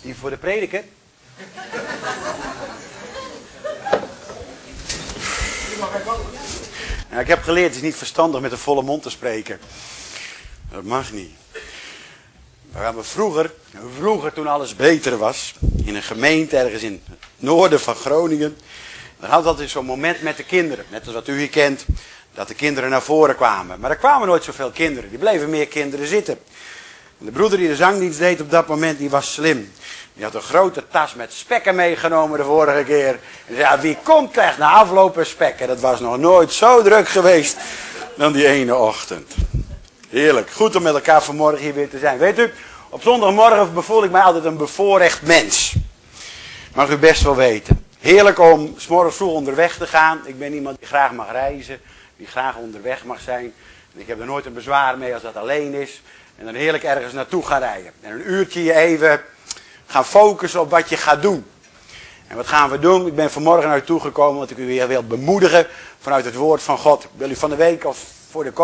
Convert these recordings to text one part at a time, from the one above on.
Die voor de prediker. Nou, ik heb geleerd, het is niet verstandig met een volle mond te spreken. Dat mag niet. Maar vroeger toen alles beter was, in een gemeente ergens in het noorden van Groningen, dan hadden we altijd zo'n moment met de kinderen. Net als wat u hier kent, dat de kinderen naar voren kwamen. Maar er kwamen nooit zoveel kinderen, die bleven meer kinderen zitten. En de broeder die de zangdienst deed op dat moment, die was slim. Die had een grote tas met spekken meegenomen de vorige keer. En zei, ja, wie komt krijgt na aflopen spekken. Dat was nog nooit zo druk geweest dan die ene ochtend. Heerlijk, goed om met elkaar vanmorgen hier weer te zijn. Weet u, op zondagmorgen bevoel ik mij altijd een bevoorrecht mens. Mag u best wel weten. Heerlijk om 's morgens vroeg onderweg te gaan. Ik ben iemand die graag mag reizen, die graag onderweg mag zijn. En ik heb er nooit een bezwaar mee als dat alleen is. En dan heerlijk ergens naartoe gaan rijden. En een uurtje je even gaan focussen op wat je gaat doen. En wat gaan we doen? Ik ben vanmorgen naar u toegekomen omdat ik u weer wil bemoedigen vanuit het woord van God. Ik wil u van de week of voor de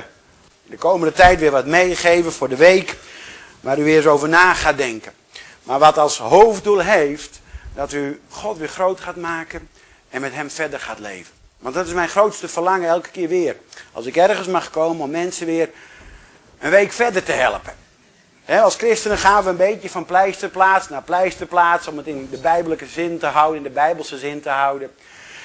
komende tijd weer wat meegeven voor de week. Waar u weer eens over na gaat denken. Maar wat als hoofddoel heeft dat u God weer groot gaat maken en met hem verder gaat leven. Want dat is mijn grootste verlangen elke keer weer. Als ik ergens mag komen om mensen weer een week verder te helpen. Als christenen gaan we een beetje van pleisterplaats naar pleisterplaats om het in de bijbelijke zin te houden, in de bijbelse zin te houden.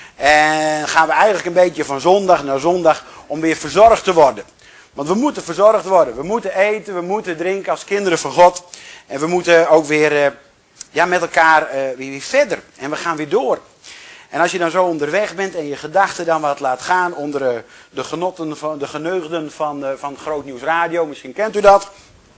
En gaan we eigenlijk een beetje van zondag naar zondag om weer verzorgd te worden. Want we moeten verzorgd worden. We moeten eten, we moeten drinken als kinderen van God. En we moeten ook weer met elkaar weer verder. En we gaan weer door. En als je dan zo onderweg bent en je gedachten dan wat laat gaan onder de geneugden van Groot Nieuws Radio, misschien kent u dat.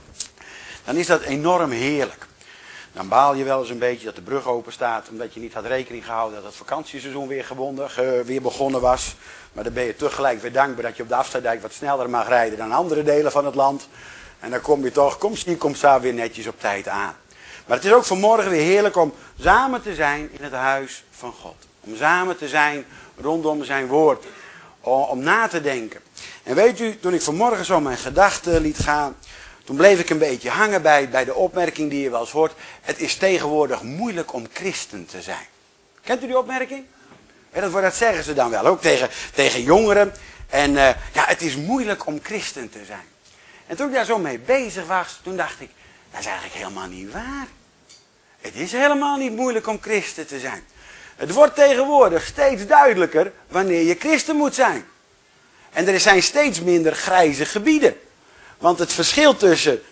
Dan is dat enorm heerlijk. Dan baal je wel eens een beetje dat de brug open staat, omdat je niet had rekening gehouden dat het vakantieseizoen weer begonnen was. Maar dan ben je tegelijk weer dankbaar dat je op de Afsluitdijk wat sneller mag rijden dan andere delen van het land. En dan kom je toch, komt daar weer netjes op tijd aan. Maar het is ook vanmorgen weer heerlijk om samen te zijn in het huis van God. Om samen te zijn rondom zijn woord. Om na te denken. En weet u, toen ik vanmorgen zo mijn gedachten liet gaan, toen bleef ik een beetje hangen bij de opmerking die je wel eens hoort. Het is tegenwoordig moeilijk om christen te zijn. Kent u die opmerking? Ja, dat zeggen ze dan wel, ook tegen jongeren. En het is moeilijk om christen te zijn. En toen ik daar zo mee bezig was, toen dacht ik, dat is eigenlijk helemaal niet waar. Het is helemaal niet moeilijk om christen te zijn. Het wordt tegenwoordig steeds duidelijker wanneer je christen moet zijn. En er zijn steeds minder grijze gebieden. Want het verschil tussen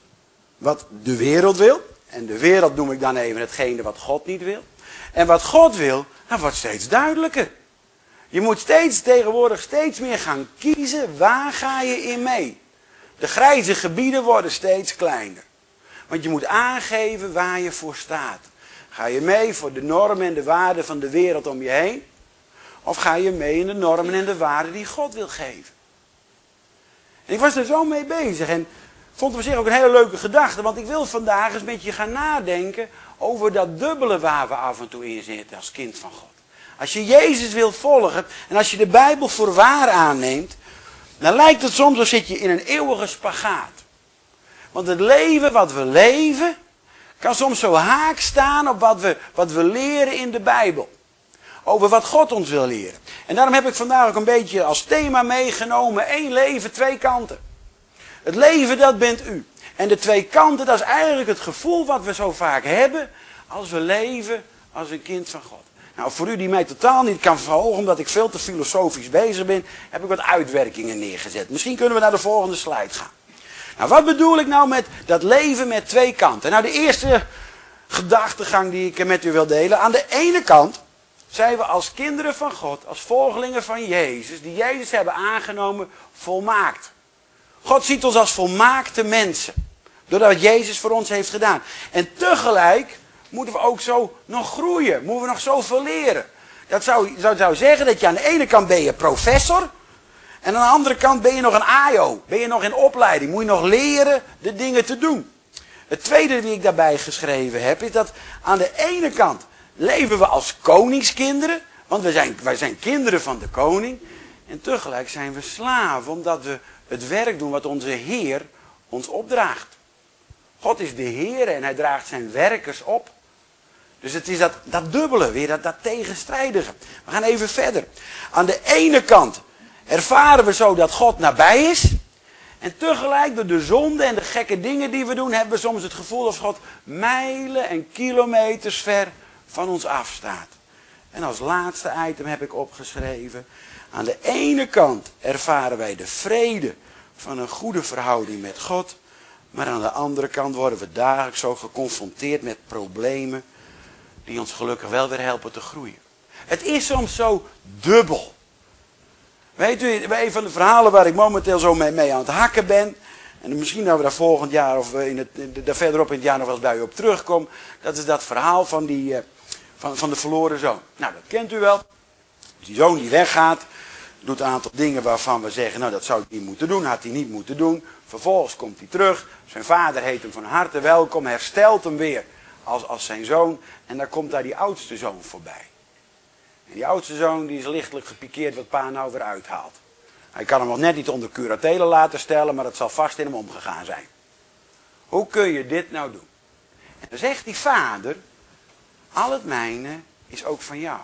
wat de wereld wil, en de wereld noem ik dan even hetgene wat God niet wil, en wat God wil, dat wordt steeds duidelijker. Je moet tegenwoordig steeds meer gaan kiezen, waar ga je in mee. De grijze gebieden worden steeds kleiner. Want je moet aangeven waar je voor staat. Ga je mee voor de normen en de waarden van de wereld om je heen? Of ga je mee in de normen en de waarden die God wil geven? En ik was er zo mee bezig en vond het op zich ook een hele leuke gedachte. Want ik wil vandaag eens met je gaan nadenken over dat dubbele waar we af en toe in zitten als kind van God. Als je Jezus wil volgen en als je de Bijbel voor waar aanneemt, dan lijkt het soms alsof je in een eeuwige spagaat. Want het leven wat we leven, kan soms zo haak staan op wat we leren in de Bijbel. Over wat God ons wil leren. En daarom heb ik vandaag ook een beetje als thema meegenomen, 1 leven, 2 kanten. Het leven, dat bent u. En de 2 kanten, dat is eigenlijk het gevoel wat we zo vaak hebben als we leven als een kind van God. Nou, voor u die mij totaal niet kan volgen, omdat ik veel te filosofisch bezig ben, heb ik wat uitwerkingen neergezet. Misschien kunnen we naar de volgende slide gaan. Nou, wat bedoel ik nou met dat leven met 2 kanten? Nou, de eerste gedachtegang die ik met u wil delen. Aan de ene kant zijn we als kinderen van God, als volgelingen van Jezus, die Jezus hebben aangenomen, volmaakt. God ziet ons als volmaakte mensen. Doordat Jezus voor ons heeft gedaan. En tegelijk moeten we ook zo nog groeien. Moeten we nog zoveel leren. Dat zou zeggen dat je aan de ene kant ben je professor. En aan de andere kant ben je nog een AJO. Ben je nog in opleiding. Moet je nog leren de dingen te doen. Het tweede die ik daarbij geschreven heb is dat aan de ene kant leven we als koningskinderen. Want wij zijn kinderen van de koning. En tegelijk zijn we slaven omdat we het werk doen wat onze Heer ons opdraagt. God is de Heer en hij draagt zijn werkers op. Dus het is dat dubbele, weer dat tegenstrijdige. We gaan even verder. Aan de ene kant ervaren we zo dat God nabij is. En tegelijk door de zonde en de gekke dingen die we doen, hebben we soms het gevoel alsof God mijlen en kilometers ver van ons afstaat. En als laatste item heb ik opgeschreven. Aan de ene kant ervaren wij de vrede van een goede verhouding met God. Maar aan de andere kant worden we dagelijks zo geconfronteerd met problemen die ons gelukkig wel weer helpen te groeien. Het is soms zo dubbel. Weet u, een van de verhalen waar ik momenteel zo mee aan het hakken ben. En misschien dat we daar volgend jaar of daar verderop in het jaar nog wel eens bij u op terugkomen. Dat is dat verhaal van de verloren zoon. Nou, dat kent u wel. Die zoon die weggaat. Doet een aantal dingen waarvan we zeggen, nou dat zou hij niet moeten doen. Had hij niet moeten doen. Vervolgens komt hij terug. Zijn vader heet hem van harte welkom. Herstelt hem weer als zijn zoon. En dan komt daar die oudste zoon voorbij. En die oudste zoon die is lichtelijk gepikeerd wat pa nou weer uithaalt. Hij kan hem nog net niet onder curatele laten stellen, maar dat zal vast in hem omgegaan zijn. Hoe kun je dit nou doen? En dan zegt die vader, al het mijne is ook van jou.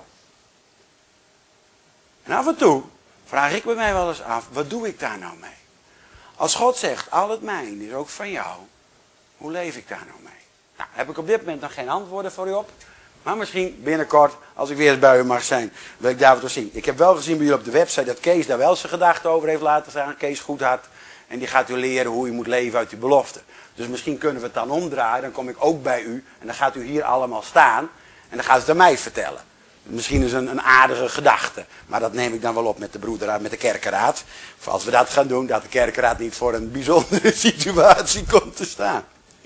En af en toe vraag ik mij wel eens af, wat doe ik daar nou mee? Als God zegt, al het mijne is ook van jou, hoe leef ik daar nou mee? Nou, heb ik op dit moment nog geen antwoorden voor u op. Maar misschien binnenkort, als ik weer eens bij u mag zijn, wil ik daar wat door zien. Ik heb wel gezien bij jullie op de website dat Kees daar wel zijn gedachten over heeft laten staan. Kees Goedhart. En die gaat u leren hoe u moet leven uit uw belofte. Dus misschien kunnen we het dan omdraaien. Dan kom ik ook bij u. En dan gaat u hier allemaal staan. En dan gaat het aan mij vertellen. Misschien is een aardige gedachte. Maar dat neem ik dan wel op met de broederraad, met de kerkenraad. Voor als we dat gaan doen, dat de kerkenraad niet voor een bijzondere situatie komt te staan.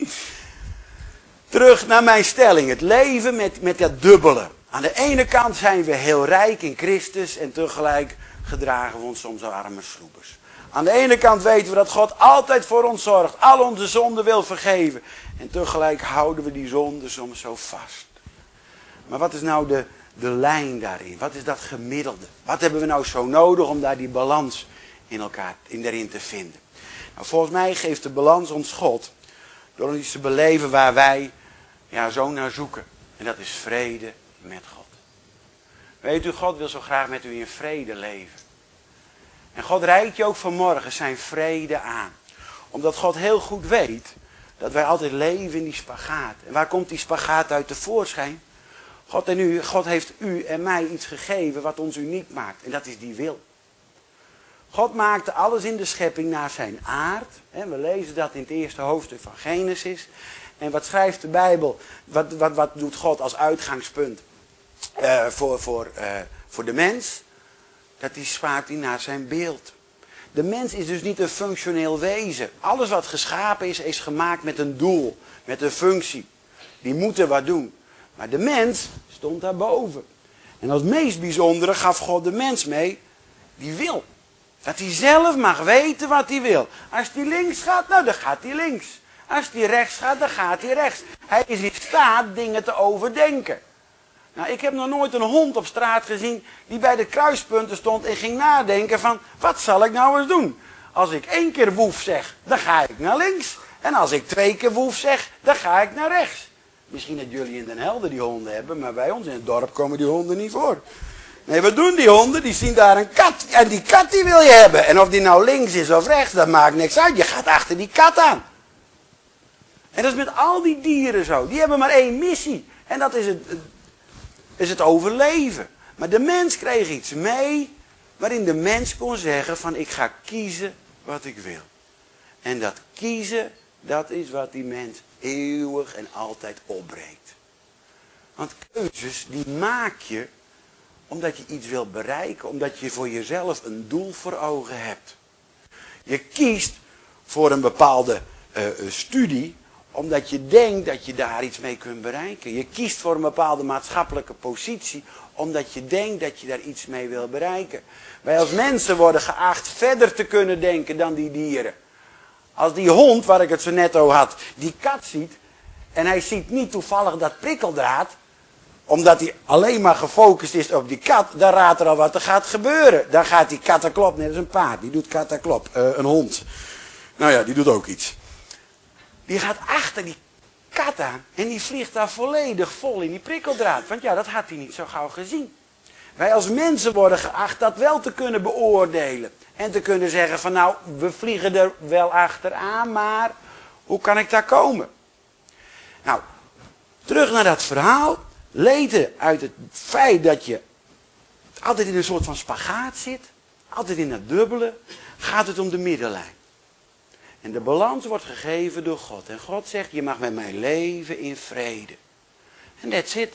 Terug naar mijn stelling. Het leven met dat dubbele. Aan de ene kant zijn we heel rijk in Christus. En tegelijk gedragen we ons soms als arme sloebers. Aan de ene kant weten we dat God altijd voor ons zorgt. Al onze zonden wil vergeven. En tegelijk houden we die zonde soms zo vast. Maar wat is nou de lijn daarin? Wat is dat gemiddelde? Wat hebben we nou zo nodig om daar die balans daarin te vinden? Nou, volgens mij geeft de balans ons God. Door iets te beleven waar wij zo naar zoeken. En dat is vrede met God. Weet u, God wil zo graag met u in vrede leven. En God reikt je ook vanmorgen zijn vrede aan. Omdat God heel goed weet dat wij altijd leven in die spagaat. En waar komt die spagaat uit tevoorschijn? God heeft u en mij iets gegeven wat ons uniek maakt. En dat is die wil. God maakte alles in de schepping naar zijn aard. We lezen dat in het eerste hoofdstuk van Genesis. En wat schrijft de Bijbel? Wat doet God als uitgangspunt voor de mens? Dat maakt hij naar zijn beeld. De mens is dus niet een functioneel wezen. Alles wat geschapen is gemaakt met een doel, met een functie. Die moeten wat doen. Maar de mens stond daarboven. En als meest bijzondere gaf God de mens mee die wil. Dat hij zelf mag weten wat hij wil. Als hij links gaat, nou dan gaat hij links. Als hij rechts gaat, dan gaat hij rechts. Hij is in staat dingen te overdenken. Nou, ik heb nog nooit een hond op straat gezien die bij de kruispunten stond en ging nadenken van, wat zal ik nou eens doen? Als ik 1 keer woef zeg, dan ga ik naar links. En als ik 2 keer woef zeg, dan ga ik naar rechts. Misschien dat jullie in Den Helder die honden hebben, maar bij ons in het dorp komen die honden niet voor. Nee, wat doen die honden? Die zien daar een kat. En die kat die wil je hebben. En of die nou links is of rechts, dat maakt niks uit. Je gaat achter die kat aan. En dat is met al die dieren zo. Die hebben maar 1 missie. En dat is het overleven. Maar de mens kreeg iets mee waarin de mens kon zeggen van ik ga kiezen wat ik wil. En dat kiezen, dat is wat die mens eeuwig en altijd opbreekt. Want keuzes die maak je omdat je iets wil bereiken. Omdat je voor jezelf een doel voor ogen hebt. Je kiest voor een bepaalde studie. Omdat je denkt dat je daar iets mee kunt bereiken. Je kiest voor een bepaalde maatschappelijke positie. Omdat je denkt dat je daar iets mee wil bereiken. Wij als mensen worden geacht verder te kunnen denken dan die dieren. Als die hond, waar ik het zo net over had, die kat ziet. En hij ziet niet toevallig dat prikkeldraad. Omdat hij alleen maar gefocust is op die kat, dan raadt er al wat er gaat gebeuren. Dan gaat die kataklop, net als een paard, die doet kataklop, een hond. Nou ja, die doet ook iets. die gaat achter die kat aan en die vliegt daar volledig vol in die prikkeldraad. Want ja, dat had hij niet zo gauw gezien. Wij als mensen worden geacht dat wel te kunnen beoordelen. En te kunnen zeggen van nou, we vliegen er wel achteraan, maar hoe kan ik daar komen? Nou, terug naar dat verhaal. Leden uit het feit dat je altijd in een soort van spagaat zit. Altijd in dat dubbele. Gaat het om de middenlijn. En de balans wordt gegeven door God. En God zegt, je mag met mij leven in vrede. En that's it.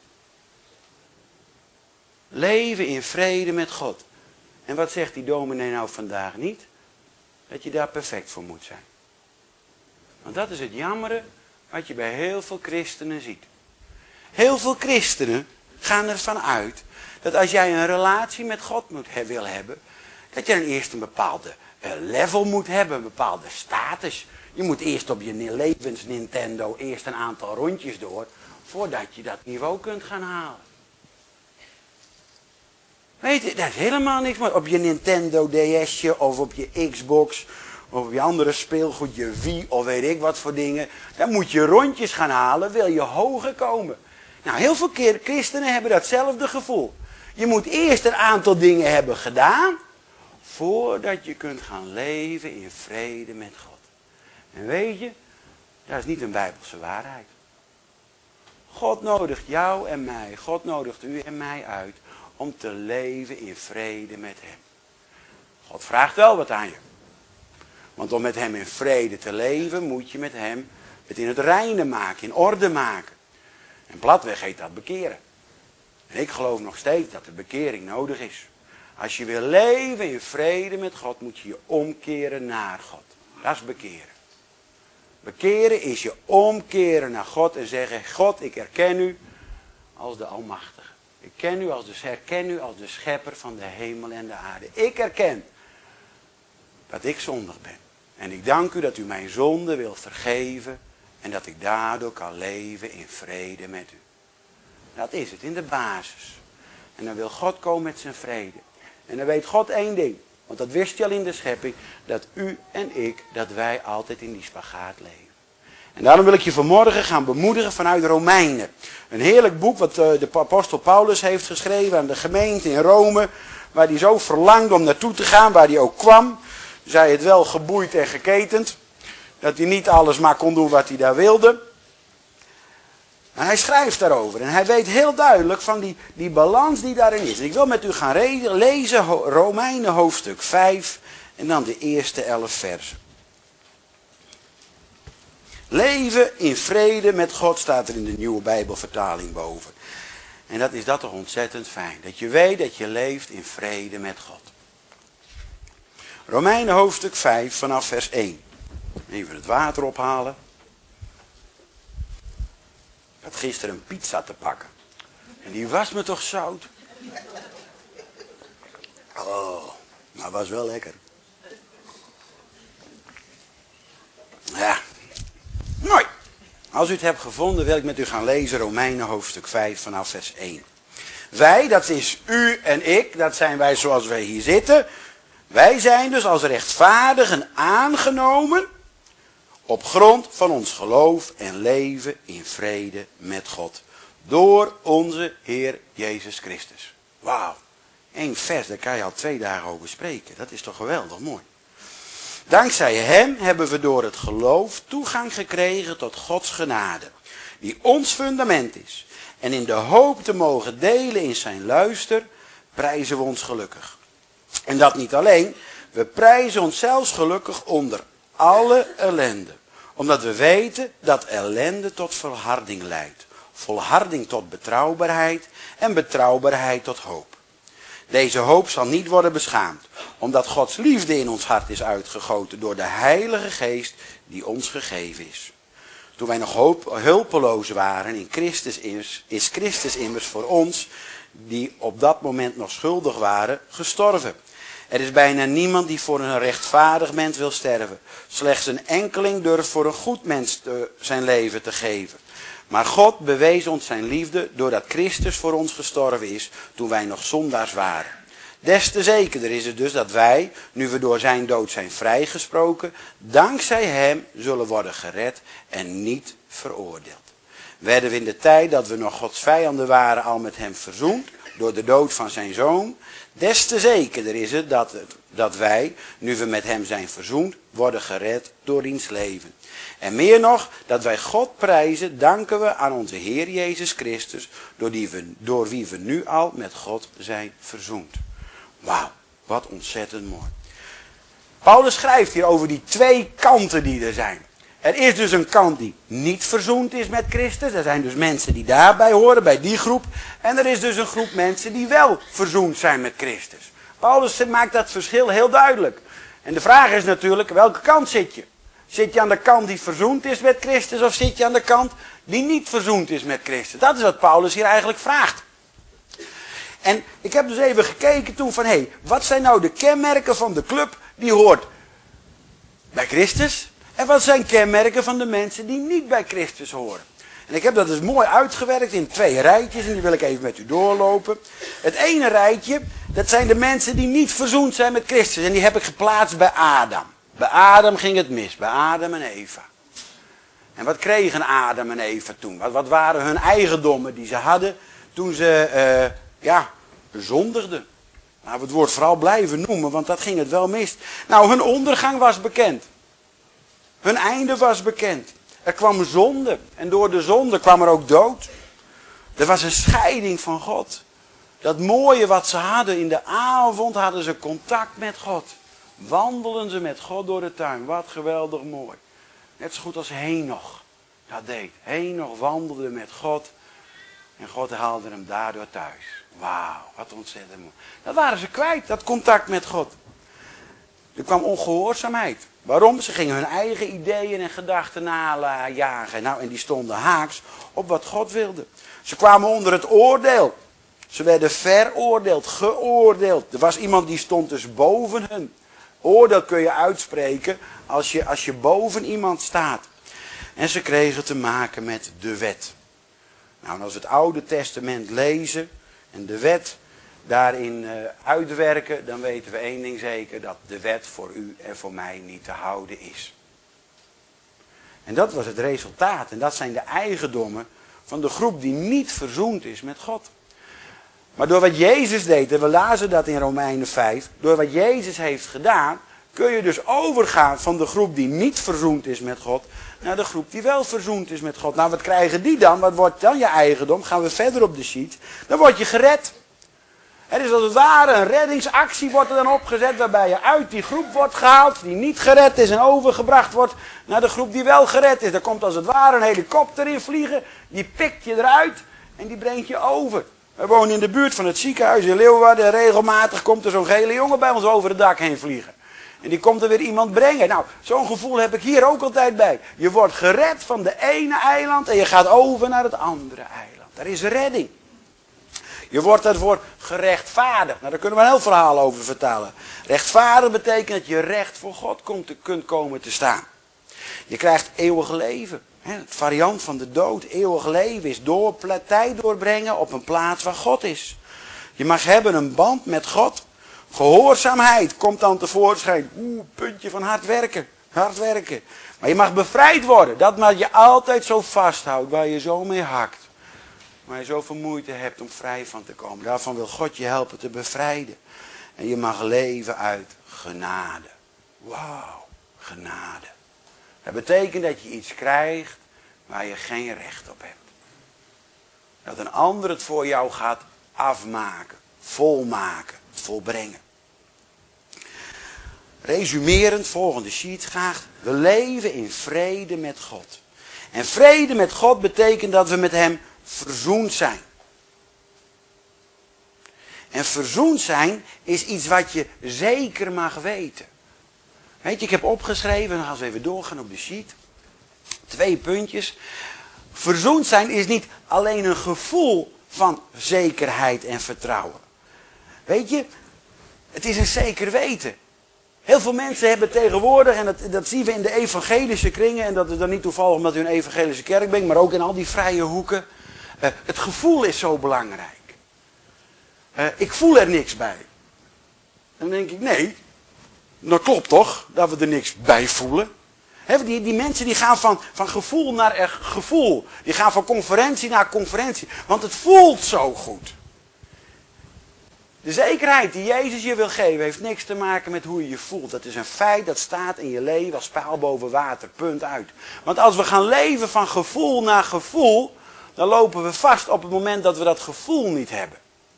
Leven in vrede met God. En wat zegt die dominee nou vandaag niet? Dat je daar perfect voor moet zijn. Want dat is het jammere wat je bij heel veel christenen ziet. Heel veel christenen gaan ervan uit dat als jij een relatie met God wil hebben, dat je dan eerst een bepaalde level moet hebben, een bepaalde status. Je moet eerst op je levens Nintendo eerst een aantal rondjes door, voordat je dat niveau kunt gaan halen. Weet je, dat is helemaal niks meer. Op je Nintendo DS'je of op je Xbox of op je andere speelgoed, je Wii of weet ik wat voor dingen. Dan moet je rondjes gaan halen, wil je hoger komen. Nou, heel veel christenen hebben datzelfde gevoel. Je moet eerst een aantal dingen hebben gedaan, voordat je kunt gaan leven in vrede met God. En weet je, dat is niet een Bijbelse waarheid. God nodigt jou en mij, God nodigt u en mij uit om te leven in vrede met hem. God vraagt wel wat aan je. Want om met hem in vrede te leven, moet je met hem het in het reine maken, in orde maken. En platweg heet dat bekeren. En ik geloof nog steeds dat de bekering nodig is. Als je wil leven in vrede met God, moet je je omkeren naar God. Dat is bekeren. Bekeren is je omkeren naar God en zeggen, God, ik herken u als de Almachtige. Ik herken u als de schepper van de hemel en de aarde. Ik herken dat ik zondig ben. En ik dank u dat u mijn zonde wil vergeven en dat ik daardoor kan leven in vrede met u. Dat is het, in de basis. En dan wil God komen met zijn vrede. En dan weet God één ding, want dat wist hij al in de schepping, dat u en ik, dat wij altijd in die spagaat leven. En daarom wil ik je vanmorgen gaan bemoedigen vanuit Romeinen. Een heerlijk boek wat de apostel Paulus heeft geschreven aan de gemeente in Rome, waar hij zo verlangde om naartoe te gaan, waar hij ook kwam. Zij het wel geboeid en geketend, dat hij niet alles maar kon doen wat hij daar wilde. En hij schrijft daarover en hij weet heel duidelijk van die balans die daarin is. En ik wil met u gaan lezen Romeinen hoofdstuk 5 en dan de eerste 11 versen. Leven in vrede met God staat er in de nieuwe Bijbelvertaling boven. En dat is dat toch ontzettend fijn. Dat je weet dat je leeft in vrede met God. Romeinen hoofdstuk 5 vanaf vers 1. Even het water ophalen. Ik had gisteren een pizza te pakken. En die was me toch zout. Oh, maar was wel lekker. Ja. Mooi. Als u het hebt gevonden wil ik met u gaan lezen Romeinen hoofdstuk 5 vanaf vers 1. Wij, dat is u en ik, dat zijn wij zoals wij hier zitten. Wij zijn dus als rechtvaardigen aangenomen op grond van ons geloof en leven in vrede met God. Door onze Heer Jezus Christus. Wauw. 1 vers, daar kan je al 2 dagen over spreken. Dat is toch geweldig mooi. Dankzij hem hebben we door het geloof toegang gekregen tot Gods genade. Die ons fundament is. En in de hoop te mogen delen in zijn luister, prijzen we ons gelukkig. En dat niet alleen, we prijzen ons zelfs gelukkig onder alle ellende. Omdat we weten dat ellende tot volharding leidt. Volharding tot betrouwbaarheid en betrouwbaarheid tot hoop. Deze hoop zal niet worden beschaamd, omdat Gods liefde in ons hart is uitgegoten door de Heilige Geest die ons gegeven is. Toen wij nog hulpeloos waren in Christus is Christus immers voor ons, die op dat moment nog schuldig waren, gestorven. Er is bijna niemand die voor een rechtvaardig mens wil sterven. Slechts een enkeling durft voor een goed mens zijn leven te geven. Maar God bewees ons zijn liefde doordat Christus voor ons gestorven is toen wij nog zondaars waren. Des te zekerder is het dus dat wij, nu we door zijn dood zijn vrijgesproken, dankzij hem zullen worden gered en niet veroordeeld. Werden we in de tijd dat we nog Gods vijanden waren al met hem verzoend door de dood van zijn zoon, des te zekerder is het dat wij, nu we met hem zijn verzoend, worden gered door diens leven. En meer nog, dat wij God prijzen, danken we aan onze Heer Jezus Christus, door wie we nu al met God zijn verzoend. Wauw, wat ontzettend mooi. Paulus schrijft hier over die twee kanten die er zijn. Er is dus een kant die niet verzoend is met Christus. Er zijn dus mensen die daarbij horen, bij die groep. En er is dus een groep mensen die wel verzoend zijn met Christus. Paulus maakt dat verschil heel duidelijk. En de vraag is natuurlijk, welke kant zit je? Zit je aan de kant die verzoend is met Christus of zit je aan de kant die niet verzoend is met Christus? Dat is wat Paulus hier eigenlijk vraagt. En ik heb dus even gekeken toen van, wat zijn nou de kenmerken van de club die hoort bij Christus? En wat zijn kenmerken van de mensen die niet bij Christus horen? En ik heb dat dus mooi uitgewerkt in 2 rijtjes en die wil ik even met u doorlopen. Het ene rijtje, dat zijn de mensen die niet verzoend zijn met Christus. En die heb ik geplaatst bij Adam. Bij Adam ging het mis, bij Adam en Eva. En wat kregen Adam en Eva toen? Wat waren hun eigendommen die ze hadden toen ze zondigden? Laten we het woord vooral blijven noemen, want dat ging het wel mis. Nou, hun ondergang was bekend. Hun einde was bekend. Er kwam zonde. En door de zonde kwam er ook dood. Er was een scheiding van God. Dat mooie wat ze hadden, in de avond hadden ze contact met God. Wandelden ze met God door de tuin. Wat geweldig mooi. Net zo goed als Henoch dat deed. Henoch wandelde met God. En God haalde hem daardoor thuis. Wauw, wat ontzettend mooi. Dat waren ze kwijt, dat contact met God. Er kwam ongehoorzaamheid. Waarom? Ze gingen hun eigen ideeën en gedachten najagen. Nou, en die stonden haaks op wat God wilde. Ze kwamen onder het oordeel. Ze werden veroordeeld, geoordeeld. Er was iemand die stond dus boven hen. Oordeel kun je uitspreken als je boven iemand staat. En ze kregen te maken met de wet. Nou, en als we het Oude Testament lezen en de wet daarin uitwerken, dan weten we één ding zeker, dat de wet voor u en voor mij niet te houden is. En dat was het resultaat. En dat zijn de eigendommen van de groep die niet verzoend is met God. Maar door wat Jezus deed, en we lazen dat in Romeinen 5, door wat Jezus heeft gedaan, kun je dus overgaan van de groep die niet verzoend is met God, naar de groep die wel verzoend is met God. Nou, wat krijgen die dan? Wat wordt dan je eigendom? Gaan we verder op de sheet. Dan word je gered. Er is als het ware een reddingsactie wordt er dan opgezet, waarbij je uit die groep wordt gehaald, die niet gered is en overgebracht wordt naar de groep die wel gered is. Daar komt als het ware een helikopter in vliegen, die pikt je eruit en die brengt je over. We wonen in de buurt van het ziekenhuis in Leeuwarden en regelmatig komt er zo'n gele jongen bij ons over het dak heen vliegen. En die komt er weer iemand brengen. Nou, zo'n gevoel heb ik hier ook altijd bij. Je wordt gered van de ene eiland en je gaat over naar het andere eiland. Daar is redding. Je wordt daarvoor gerechtvaardigd. Nou, daar kunnen we een heel verhaal over vertellen. Rechtvaardig betekent dat je recht voor God kunt komen te staan. Je krijgt eeuwig leven. Het variant van de dood, eeuwig leven, is tijd doorbrengen op een plaats waar God is. Je mag hebben een band met God. Gehoorzaamheid komt dan tevoorschijn. Puntje van hard werken. Hard werken. Maar je mag bevrijd worden. Dat wat je altijd zo vasthoudt, waar je zo mee hakt. Waar je zoveel moeite hebt om vrij van te komen. Daarvan wil God je helpen te bevrijden. En je mag leven uit genade. Wauw, genade. Dat betekent dat je iets krijgt waar je geen recht op hebt. Dat een ander het voor jou gaat afmaken, volmaken, volbrengen. Resumerend, volgende sheet graag. We leven in vrede met God. En vrede met God betekent dat we met hem verzoend zijn. En verzoend zijn is iets wat je zeker mag weten. Weet je, ik heb opgeschreven, dan gaan we even doorgaan op de sheet. 2 puntjes. Verzoend zijn is niet alleen een gevoel van zekerheid en vertrouwen. Weet je, het is een zeker weten. Heel veel mensen hebben tegenwoordig, en dat zien we in de evangelische kringen, en dat is dan niet toevallig omdat u een evangelische kerk bent, maar ook in al die vrije hoeken. Het gevoel is zo belangrijk. Ik voel er niks bij. Dan denk ik, nee, dat klopt toch, dat we er niks bij voelen. Die mensen die gaan van gevoel naar gevoel. Die gaan van conferentie naar conferentie. Want het voelt zo goed. De zekerheid die Jezus je wil geven heeft niks te maken met hoe je je voelt. Dat is een feit dat staat in je leven als paal boven water. Punt uit. Want als we gaan leven van gevoel naar gevoel, dan lopen we vast op het moment dat we dat gevoel niet hebben.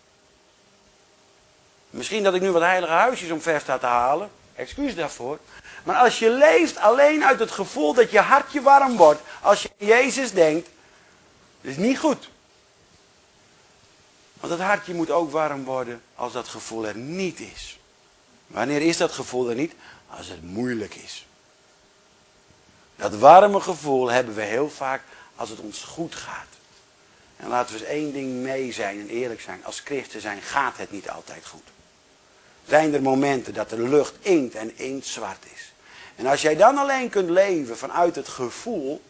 Misschien dat ik nu wat heilige huisjes omver sta te halen. Excuus daarvoor. Maar als je leeft alleen uit het gevoel dat je hartje warm wordt. Als je aan Jezus denkt. Dat is niet goed. Want het hartje moet ook warm worden als dat gevoel er niet is. Wanneer is dat gevoel er niet? Als het moeilijk is. Dat warme gevoel hebben we heel vaak als het ons goed gaat. En laten we eens één ding mee zijn en eerlijk zijn. Als christen zijn gaat het niet altijd goed. Zijn er momenten dat de lucht inkt en inktzwart is. En als jij dan alleen kunt leven vanuit het gevoel,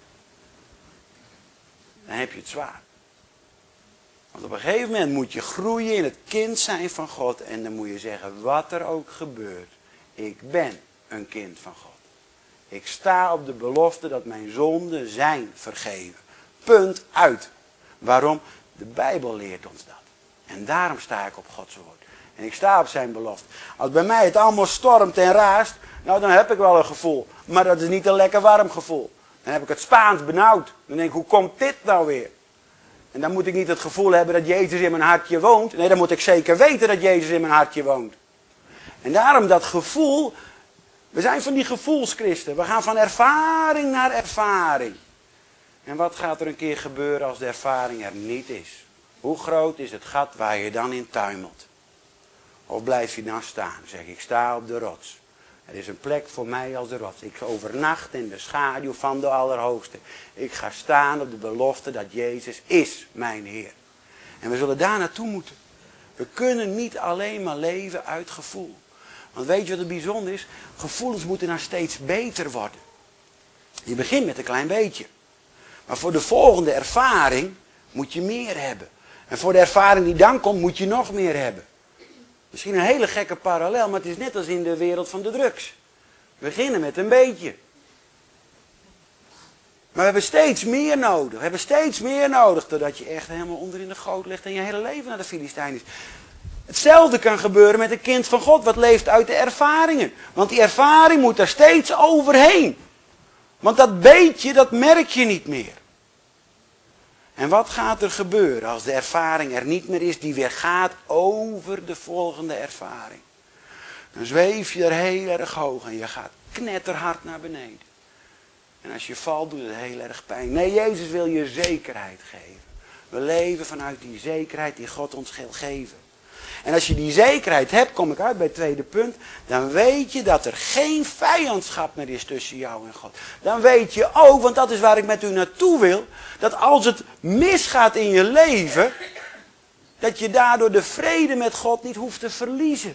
dan heb je het zwaar. Want op een gegeven moment moet je groeien in het kind zijn van God. En dan moet je zeggen, wat er ook gebeurt, ik ben een kind van God. Ik sta op de belofte dat mijn zonden zijn vergeven. Punt uit. Waarom? De Bijbel leert ons dat. En daarom sta ik op Gods woord. En ik sta op zijn belofte. Als bij mij het allemaal stormt en raast, nou dan heb ik wel een gevoel. Maar dat is niet een lekker warm gevoel. Dan heb ik het Spaans benauwd. Dan denk ik, hoe komt dit nou weer? En dan moet ik niet het gevoel hebben dat Jezus in mijn hartje woont. Nee, dan moet ik zeker weten dat Jezus in mijn hartje woont. En daarom dat gevoel. We zijn van die gevoelschristen. We gaan van ervaring naar ervaring. En wat gaat er een keer gebeuren als de ervaring er niet is? Hoe groot is het gat waar je dan in tuimelt? Of blijf je dan staan? Zeg ik sta op de rots. Er is een plek voor mij als de rots. Ik overnacht in de schaduw van de Allerhoogste. Ik ga staan op de belofte dat Jezus is mijn Heer. En we zullen daar naartoe moeten. We kunnen niet alleen maar leven uit gevoel. Want weet je wat het bijzonder is? Gevoelens moeten nou steeds beter worden. Je begint met een klein beetje. Maar voor de volgende ervaring moet je meer hebben. En voor de ervaring die dan komt moet je nog meer hebben. Misschien een hele gekke parallel, maar het is net als in de wereld van de drugs. We beginnen met een beetje. Maar we hebben steeds meer nodig. We hebben steeds meer nodig, totdat je echt helemaal onder in de goot ligt en je hele leven naar de Filistijn is. Hetzelfde kan gebeuren met een kind van God, wat leeft uit de ervaringen. Want die ervaring moet er steeds overheen. Want dat beetje, dat merk je niet meer. En wat gaat er gebeuren als de ervaring er niet meer is, die weer gaat over de volgende ervaring? Dan zweef je er heel erg hoog en je gaat knetterhard naar beneden. En als je valt doet het heel erg pijn. Nee, Jezus wil je zekerheid geven. We leven vanuit die zekerheid die God ons wil geven. En als je die zekerheid hebt, kom ik uit bij het tweede punt. Dan weet je dat er geen vijandschap meer is tussen jou en God. Dan weet je ook, want dat is waar ik met u naartoe wil. Dat als het misgaat in je leven. Dat je daardoor de vrede met God niet hoeft te verliezen.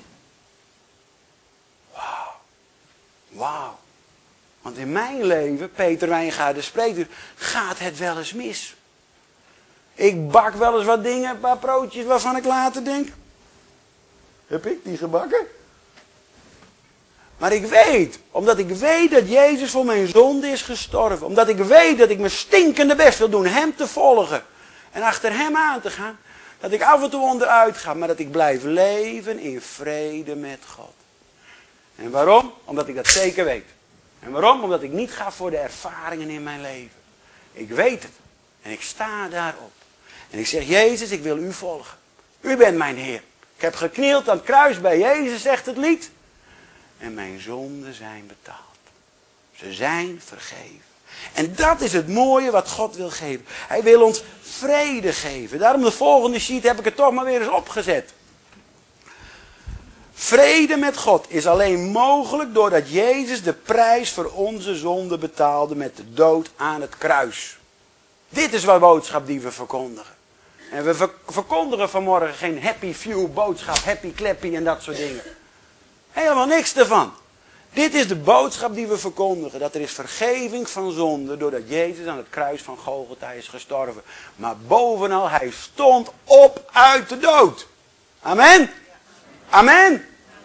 Wauw. Wauw. Want in mijn leven, Peter Wijngaarden spreekt, gaat het wel eens mis. Ik bak wel eens wat dingen, een paar broodjes waarvan ik later denk. Heb ik die gebakken? Maar ik weet, omdat ik weet dat Jezus voor mijn zonde is gestorven. Omdat ik weet dat ik mijn stinkende best wil doen hem te volgen. En achter hem aan te gaan. Dat ik af en toe onderuit ga, maar dat ik blijf leven in vrede met God. En waarom? Omdat ik dat zeker weet. En waarom? Omdat ik niet ga voor de ervaringen in mijn leven. Ik weet het. En ik sta daarop. En ik zeg, Jezus, ik wil u volgen. U bent mijn Heer. Ik heb geknield aan het kruis bij Jezus, zegt het lied. En mijn zonden zijn betaald. Ze zijn vergeven. En dat is het mooie wat God wil geven. Hij wil ons vrede geven. Daarom de volgende sheet heb ik het toch maar weer eens opgezet. Vrede met God is alleen mogelijk doordat Jezus de prijs voor onze zonde betaalde met de dood aan het kruis. Dit is de boodschap die we verkondigen. En we verkondigen vanmorgen geen happy few boodschap, happy clappy en dat soort dingen. Helemaal niks ervan. Dit is de boodschap die we verkondigen. Dat er is vergeving van zonde doordat Jezus aan het kruis van Golgotha is gestorven. Maar bovenal, hij stond op uit de dood. Amen. Amen.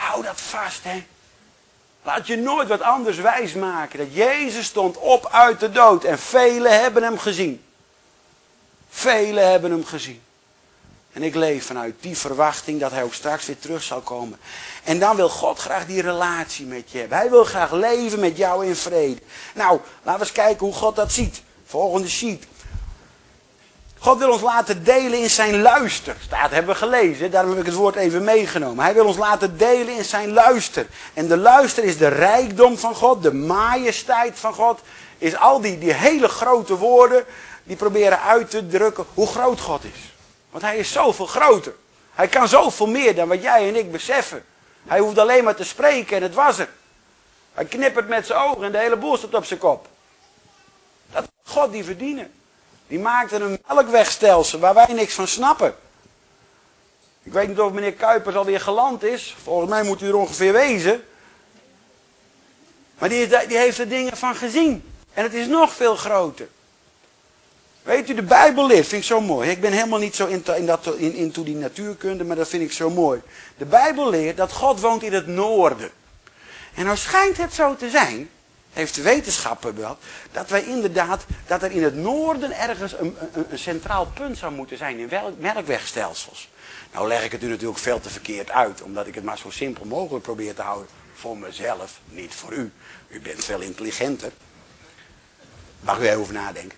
Hou dat vast, hè. Laat je nooit wat anders wijsmaken. Dat Jezus stond op uit de dood. En velen hebben hem gezien. Velen hebben hem gezien. En ik leef vanuit die verwachting dat hij ook straks weer terug zal komen. En dan wil God graag die relatie met je hebben. Hij wil graag leven met jou in vrede. Nou, laten we eens kijken hoe God dat ziet. Volgende sheet. God wil ons laten delen in zijn luister. Staat, hebben we gelezen, daarom heb ik het woord even meegenomen. Hij wil ons laten delen in zijn luister. En de luister is de rijkdom van God, de majesteit van God. Is al die hele grote woorden, die proberen uit te drukken hoe groot God is. Want hij is zoveel groter. Hij kan zoveel meer dan wat jij en ik beseffen. Hij hoeft alleen maar te spreken en het was er. Hij knippert met zijn ogen en de hele boel staat op zijn kop. Dat is God die verdienen. Die maakte een melkwegstelsel waar wij niks van snappen. Ik weet niet of meneer Kuipers alweer geland is. Volgens mij moet u er ongeveer wezen. Maar die heeft er dingen van gezien. En het is nog veel groter. Weet u, de Bijbel leert, vind ik zo mooi. Ik ben helemaal niet zo into die natuurkunde, maar dat vind ik zo mooi. De Bijbel leert dat God woont in het noorden. En nou schijnt het zo te zijn, heeft de wetenschapper wel, dat wij inderdaad, dat er in het noorden ergens een centraal punt zou moeten zijn in melkwegstelsels. Nou leg ik het u natuurlijk veel te verkeerd uit, omdat ik het maar zo simpel mogelijk probeer te houden. Voor mezelf, niet voor u. U bent veel intelligenter. Mag u even over nadenken.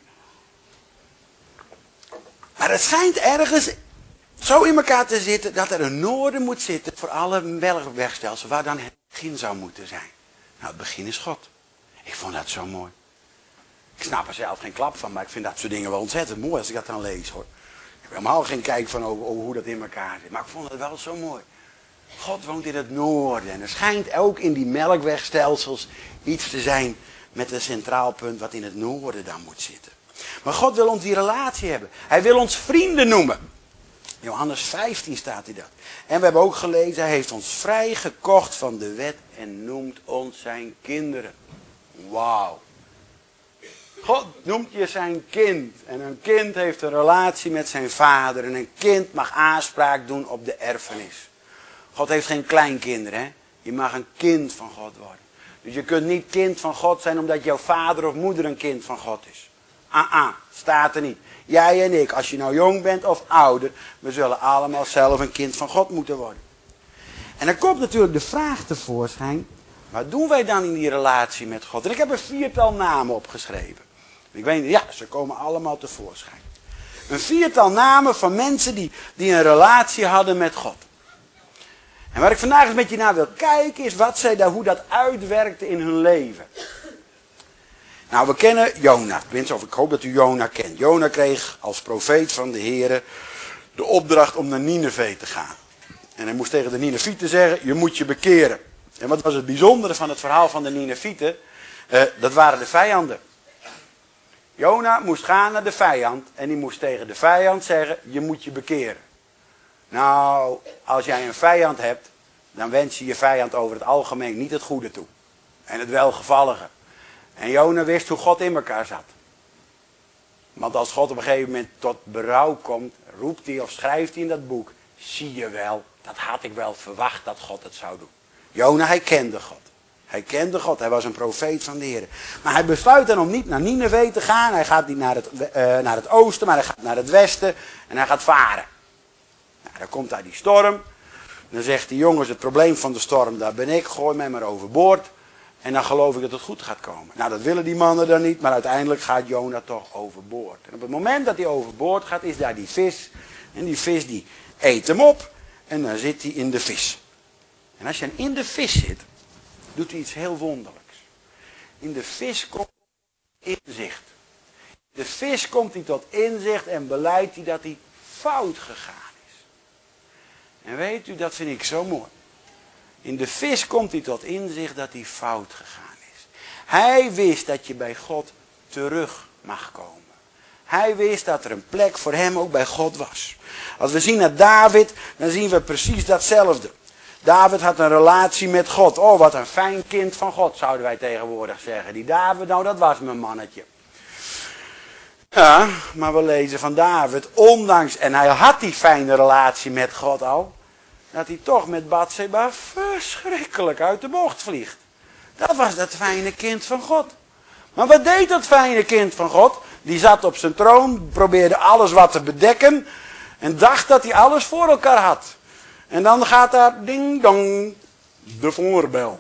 Maar het schijnt ergens zo in elkaar te zitten dat er een noorden moet zitten voor alle melkwegstelsels, waar dan het begin zou moeten zijn. Nou, het begin is God. Ik vond dat zo mooi. Ik snap er zelf geen klap van, maar ik vind dat soort dingen wel ontzettend mooi als ik dat dan lees, hoor. Ik heb helemaal geen kijk van over hoe dat in elkaar zit, maar ik vond het wel zo mooi. God woont in het noorden en er schijnt ook in die melkwegstelsels iets te zijn met een centraal punt wat in het noorden dan moet zitten. Maar God wil ons die relatie hebben. Hij wil ons vrienden noemen. Johannes 15 staat hij dat. En we hebben ook gelezen, hij heeft ons vrijgekocht van de wet en noemt ons zijn kinderen. Wauw. God noemt je zijn kind. En een kind heeft een relatie met zijn vader. En een kind mag aanspraak doen op de erfenis. God heeft geen kleinkinderen, hè. Je mag een kind van God worden. Dus je kunt niet kind van God zijn omdat jouw vader of moeder een kind van God is. Staat er niet. Jij en ik, als je nou jong bent of ouder, we zullen allemaal zelf een kind van God moeten worden. En dan komt natuurlijk de vraag tevoorschijn, wat doen wij dan in die relatie met God? En ik heb een 4-tal namen opgeschreven. Ik weet niet, ja, ze komen allemaal tevoorschijn. Een 4-tal namen van mensen die een relatie hadden met God. En waar ik vandaag eens met je naar wil kijken is hoe dat uitwerkte in hun leven. Nou, we kennen Jona. Tenminste, of ik hoop dat u Jona kent. Jona kreeg als profeet van de Heere de opdracht om naar Nineve te gaan. En hij moest tegen de Ninevieten zeggen, je moet je bekeren. En wat was het bijzondere van het verhaal van de Ninevieten? Dat waren de vijanden. Jona moest gaan naar de vijand en die moest tegen de vijand zeggen, je moet je bekeren. Nou, als jij een vijand hebt, dan wens je je vijand over het algemeen niet het goede toe. En het welgevallige. En Jona wist hoe God in elkaar zat. Want als God op een gegeven moment tot berouw komt, roept hij of schrijft hij in dat boek, zie je wel, dat had ik wel verwacht dat God het zou doen. Jona, hij kende God. Hij kende God, hij was een profeet van de Heer. Maar hij besluit dan om niet naar Nineve te gaan. Hij gaat niet naar het oosten, maar hij gaat naar het westen en hij gaat varen. Nou, dan komt daar die storm. Dan zegt hij, jongens, het probleem van de storm, daar ben ik, gooi mij maar overboord. En dan geloof ik dat het goed gaat komen. Nou, dat willen die mannen dan niet, maar uiteindelijk gaat Jona toch overboord. En op het moment dat hij overboord gaat, is daar die vis. En die vis die eet hem op en dan zit hij in de vis. En als je in de vis zit, doet hij iets heel wonderlijks. In de vis komt inzicht. De vis komt hij tot inzicht en beleidt hij dat hij fout gegaan is. En weet u, dat vind ik zo mooi. In de vis komt hij tot inzicht dat hij fout gegaan is. Hij wist dat je bij God terug mag komen. Hij wist dat er een plek voor hem ook bij God was. Als we zien naar David, dan zien we precies datzelfde. David had een relatie met God. Oh, wat een fijn kind van God, zouden wij tegenwoordig zeggen. Die David, nou dat was mijn mannetje. Ja, maar we lezen van David, ondanks, en hij had die fijne relatie met God al. dat hij toch met Batseba verschrikkelijk uit de bocht vliegt. Dat was dat fijne kind van God. Maar wat deed dat fijne kind van God? Die zat op zijn troon, probeerde alles wat te bedekken en dacht dat hij alles voor elkaar had. En dan gaat daar ding dong, de voorbel.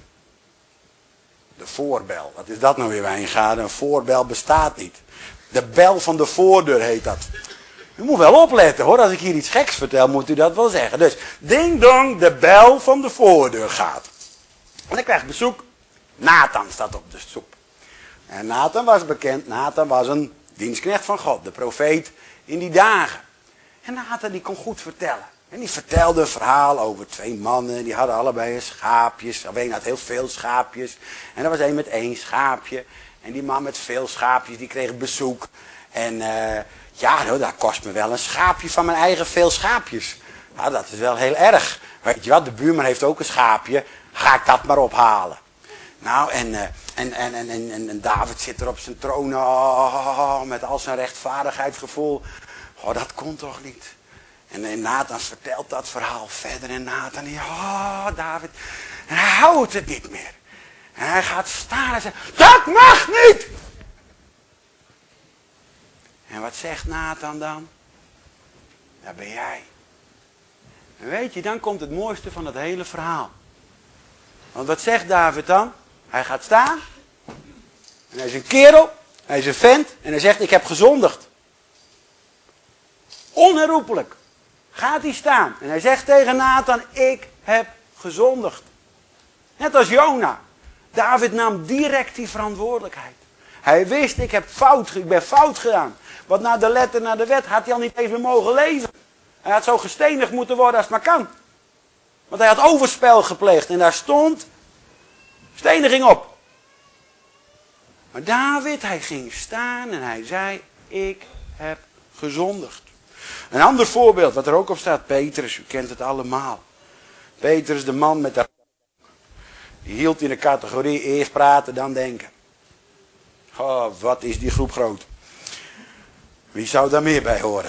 De voorbel, wat is dat nou weer, Wijngaarden? Een voorbel bestaat niet. De bel van de voordeur heet dat. U moet wel opletten hoor, als ik hier iets geks vertel, moet u dat wel zeggen. Dus, ding dong, de bel van de voordeur gaat. En ik krijg bezoek. Nathan staat op de stoep. En Nathan was bekend, Nathan was een dienstknecht van God, de profeet in die dagen. En Nathan die kon goed vertellen. En die vertelde een verhaal over 2 mannen, die hadden allebei schaapjes. Of één had heel veel schaapjes. En er was één met 1 schaapje. En die man met veel schaapjes, die kreeg bezoek. En ja, nou, dat kost me wel een schaapje van mijn eigen veel schaapjes. Nou, dat is wel heel erg. Weet je wat, de buurman heeft ook een schaapje. Ga ik dat maar ophalen. Nou, en David zit er op zijn troon, met al zijn rechtvaardigheidsgevoel. Oh, dat kon toch niet? En Nathan vertelt dat verhaal verder. En Nathan, David. En hij houdt het niet meer. En hij gaat staan en zegt, dat mag niet! En wat zegt Nathan dan? Dat ben jij. En weet je, dan komt het mooiste van het hele verhaal. Want wat zegt David dan? Hij gaat staan. En hij is een kerel. Hij is een vent. En hij zegt, ik heb gezondigd. Onherroepelijk. Gaat hij staan. En hij zegt tegen Nathan, ik heb gezondigd. Net als Jona. David nam direct die verantwoordelijkheid. Hij wist, ik ben fout gedaan. Want naar de letter, naar de wet, had hij al niet eens meer mogen leven. Hij had zo gestenigd moeten worden als het maar kan. Want hij had overspel gepleegd. En daar stond steniging op. Maar David, hij ging staan en hij zei, ik heb gezondigd. Een ander voorbeeld, wat er ook op staat, Petrus, u kent het allemaal. Petrus, de man met de... Die hield in de categorie eerst praten, dan denken. Oh, wat is die groep groot. Wie zou daar meer bij horen?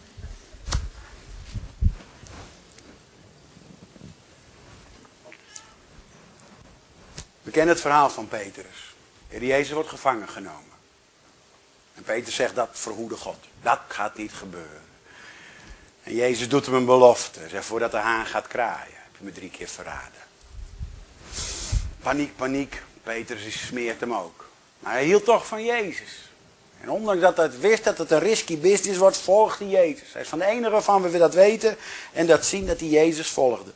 We kennen het verhaal van Petrus. De Heer Jezus wordt gevangen genomen. En Petrus zegt, dat verhoede God. Dat gaat niet gebeuren. En Jezus doet hem een belofte. Hij zegt, voordat de haan gaat kraaien, heb je me 3 keer verraden. Paniek, paniek. Petrus smeert hem ook. Maar hij hield toch van Jezus. En ondanks dat hij wist dat het een risky business wordt, volgde hij Jezus. Hij is van de enige waarvan we dat weten en dat zien dat hij Jezus volgde.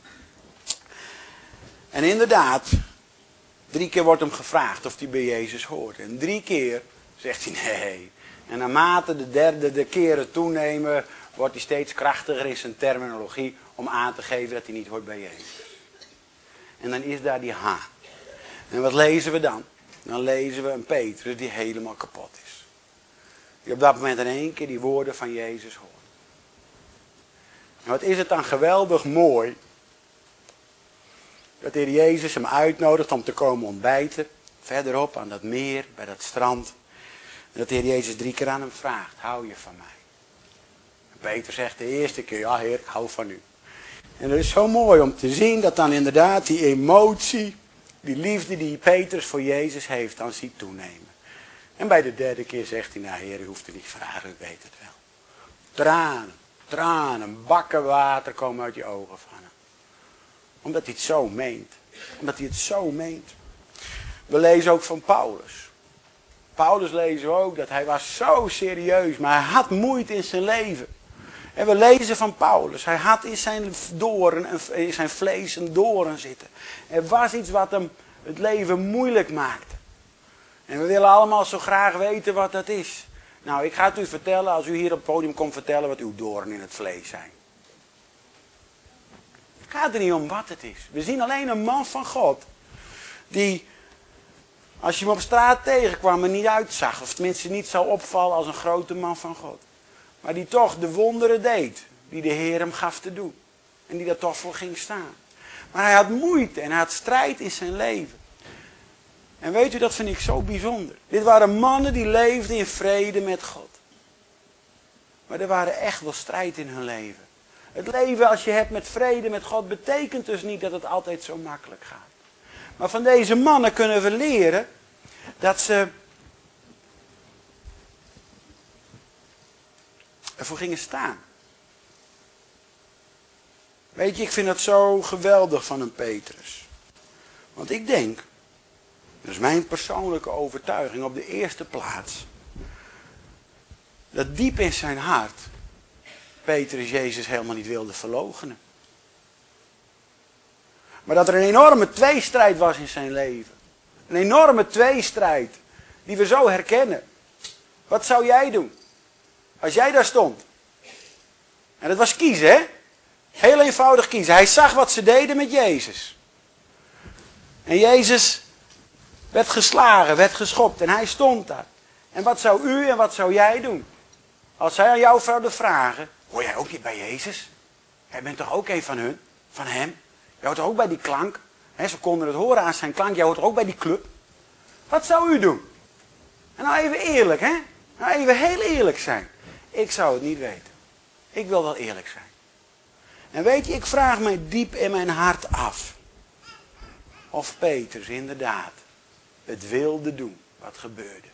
En inderdaad, 3 keer wordt hem gevraagd of hij bij Jezus hoort. En 3 keer zegt hij nee. En naarmate de keren toenemen, wordt hij steeds krachtiger in zijn terminologie om aan te geven dat hij niet hoort bij Jezus. En dan is daar die haan. En wat lezen we dan? Dan lezen we een Petrus die helemaal kapot is. Die op dat moment in 1 keer die woorden van Jezus hoort. En wat is het dan geweldig mooi dat de Heer Jezus hem uitnodigt om te komen ontbijten. Verderop aan dat meer, bij dat strand. En dat de Heer Jezus 3 keer aan hem vraagt, hou je van mij? En Peter zegt de eerste keer, ja Heer, ik hou van u. En het is zo mooi om te zien dat dan inderdaad die emotie, die liefde die Petrus voor Jezus heeft, dan ziet toenemen. En bij de 3e keer zegt hij, nou Heer, u hoeft het niet te vragen, u weet het wel. Tranen, bakken water komen uit je ogen van hem. Omdat hij het zo meent. Omdat hij het zo meent. We lezen ook van Paulus. Paulus lezen we ook dat hij was zo serieus, maar hij had moeite in zijn leven. En we lezen van Paulus. Hij had in zijn in zijn vlees een doorn zitten. Er was iets wat hem het leven moeilijk maakte. En we willen allemaal zo graag weten wat dat is. Nou, ik ga het u vertellen als u hier op het podium komt vertellen wat uw doorn in het vlees zijn. Het gaat er niet om wat het is. We zien alleen een man van God. Die, als je hem op straat tegenkwam en niet uitzag. Of tenminste niet zou opvallen als een grote man van God. Maar die toch de wonderen deed. Die de Heer hem gaf te doen. En die daar toch voor ging staan. Maar hij had moeite en hij had strijd in zijn leven. En weet u, dat vind ik zo bijzonder. Dit waren mannen die leefden in vrede met God. Maar er waren echt wel strijd in hun leven. Het leven als je hebt met vrede met God betekent dus niet dat het altijd zo makkelijk gaat. Maar van deze mannen kunnen we leren dat ze ervoor gingen staan. Weet je, ik vind dat zo geweldig van een Petrus. Want ik denk, dat is mijn persoonlijke overtuiging op de eerste plaats, dat diep in zijn hart Petrus Jezus helemaal niet wilde verloochenen. Maar dat er een enorme tweestrijd was in zijn leven. Een enorme tweestrijd die we zo herkennen. Wat zou jij doen als jij daar stond? En dat was kiezen, hè? Heel eenvoudig kiezen. Hij zag wat ze deden met Jezus. En Jezus werd geslagen, werd geschopt en hij stond daar. En wat zou u en wat zou jij doen? Als zij aan jou zouden vragen, hoor jij ook niet bij Jezus? Jij bent toch ook een van hun, van hem? Jij hoort toch ook bij die klank? He, ze konden het horen aan zijn klank, jij hoort toch ook bij die club? Wat zou u doen? En nou even eerlijk, hè? Nou even heel eerlijk zijn. Ik zou het niet weten. Ik wil wel eerlijk zijn. En weet je, ik vraag mij diep in mijn hart af. Of Petrus inderdaad het wilde doen wat gebeurde.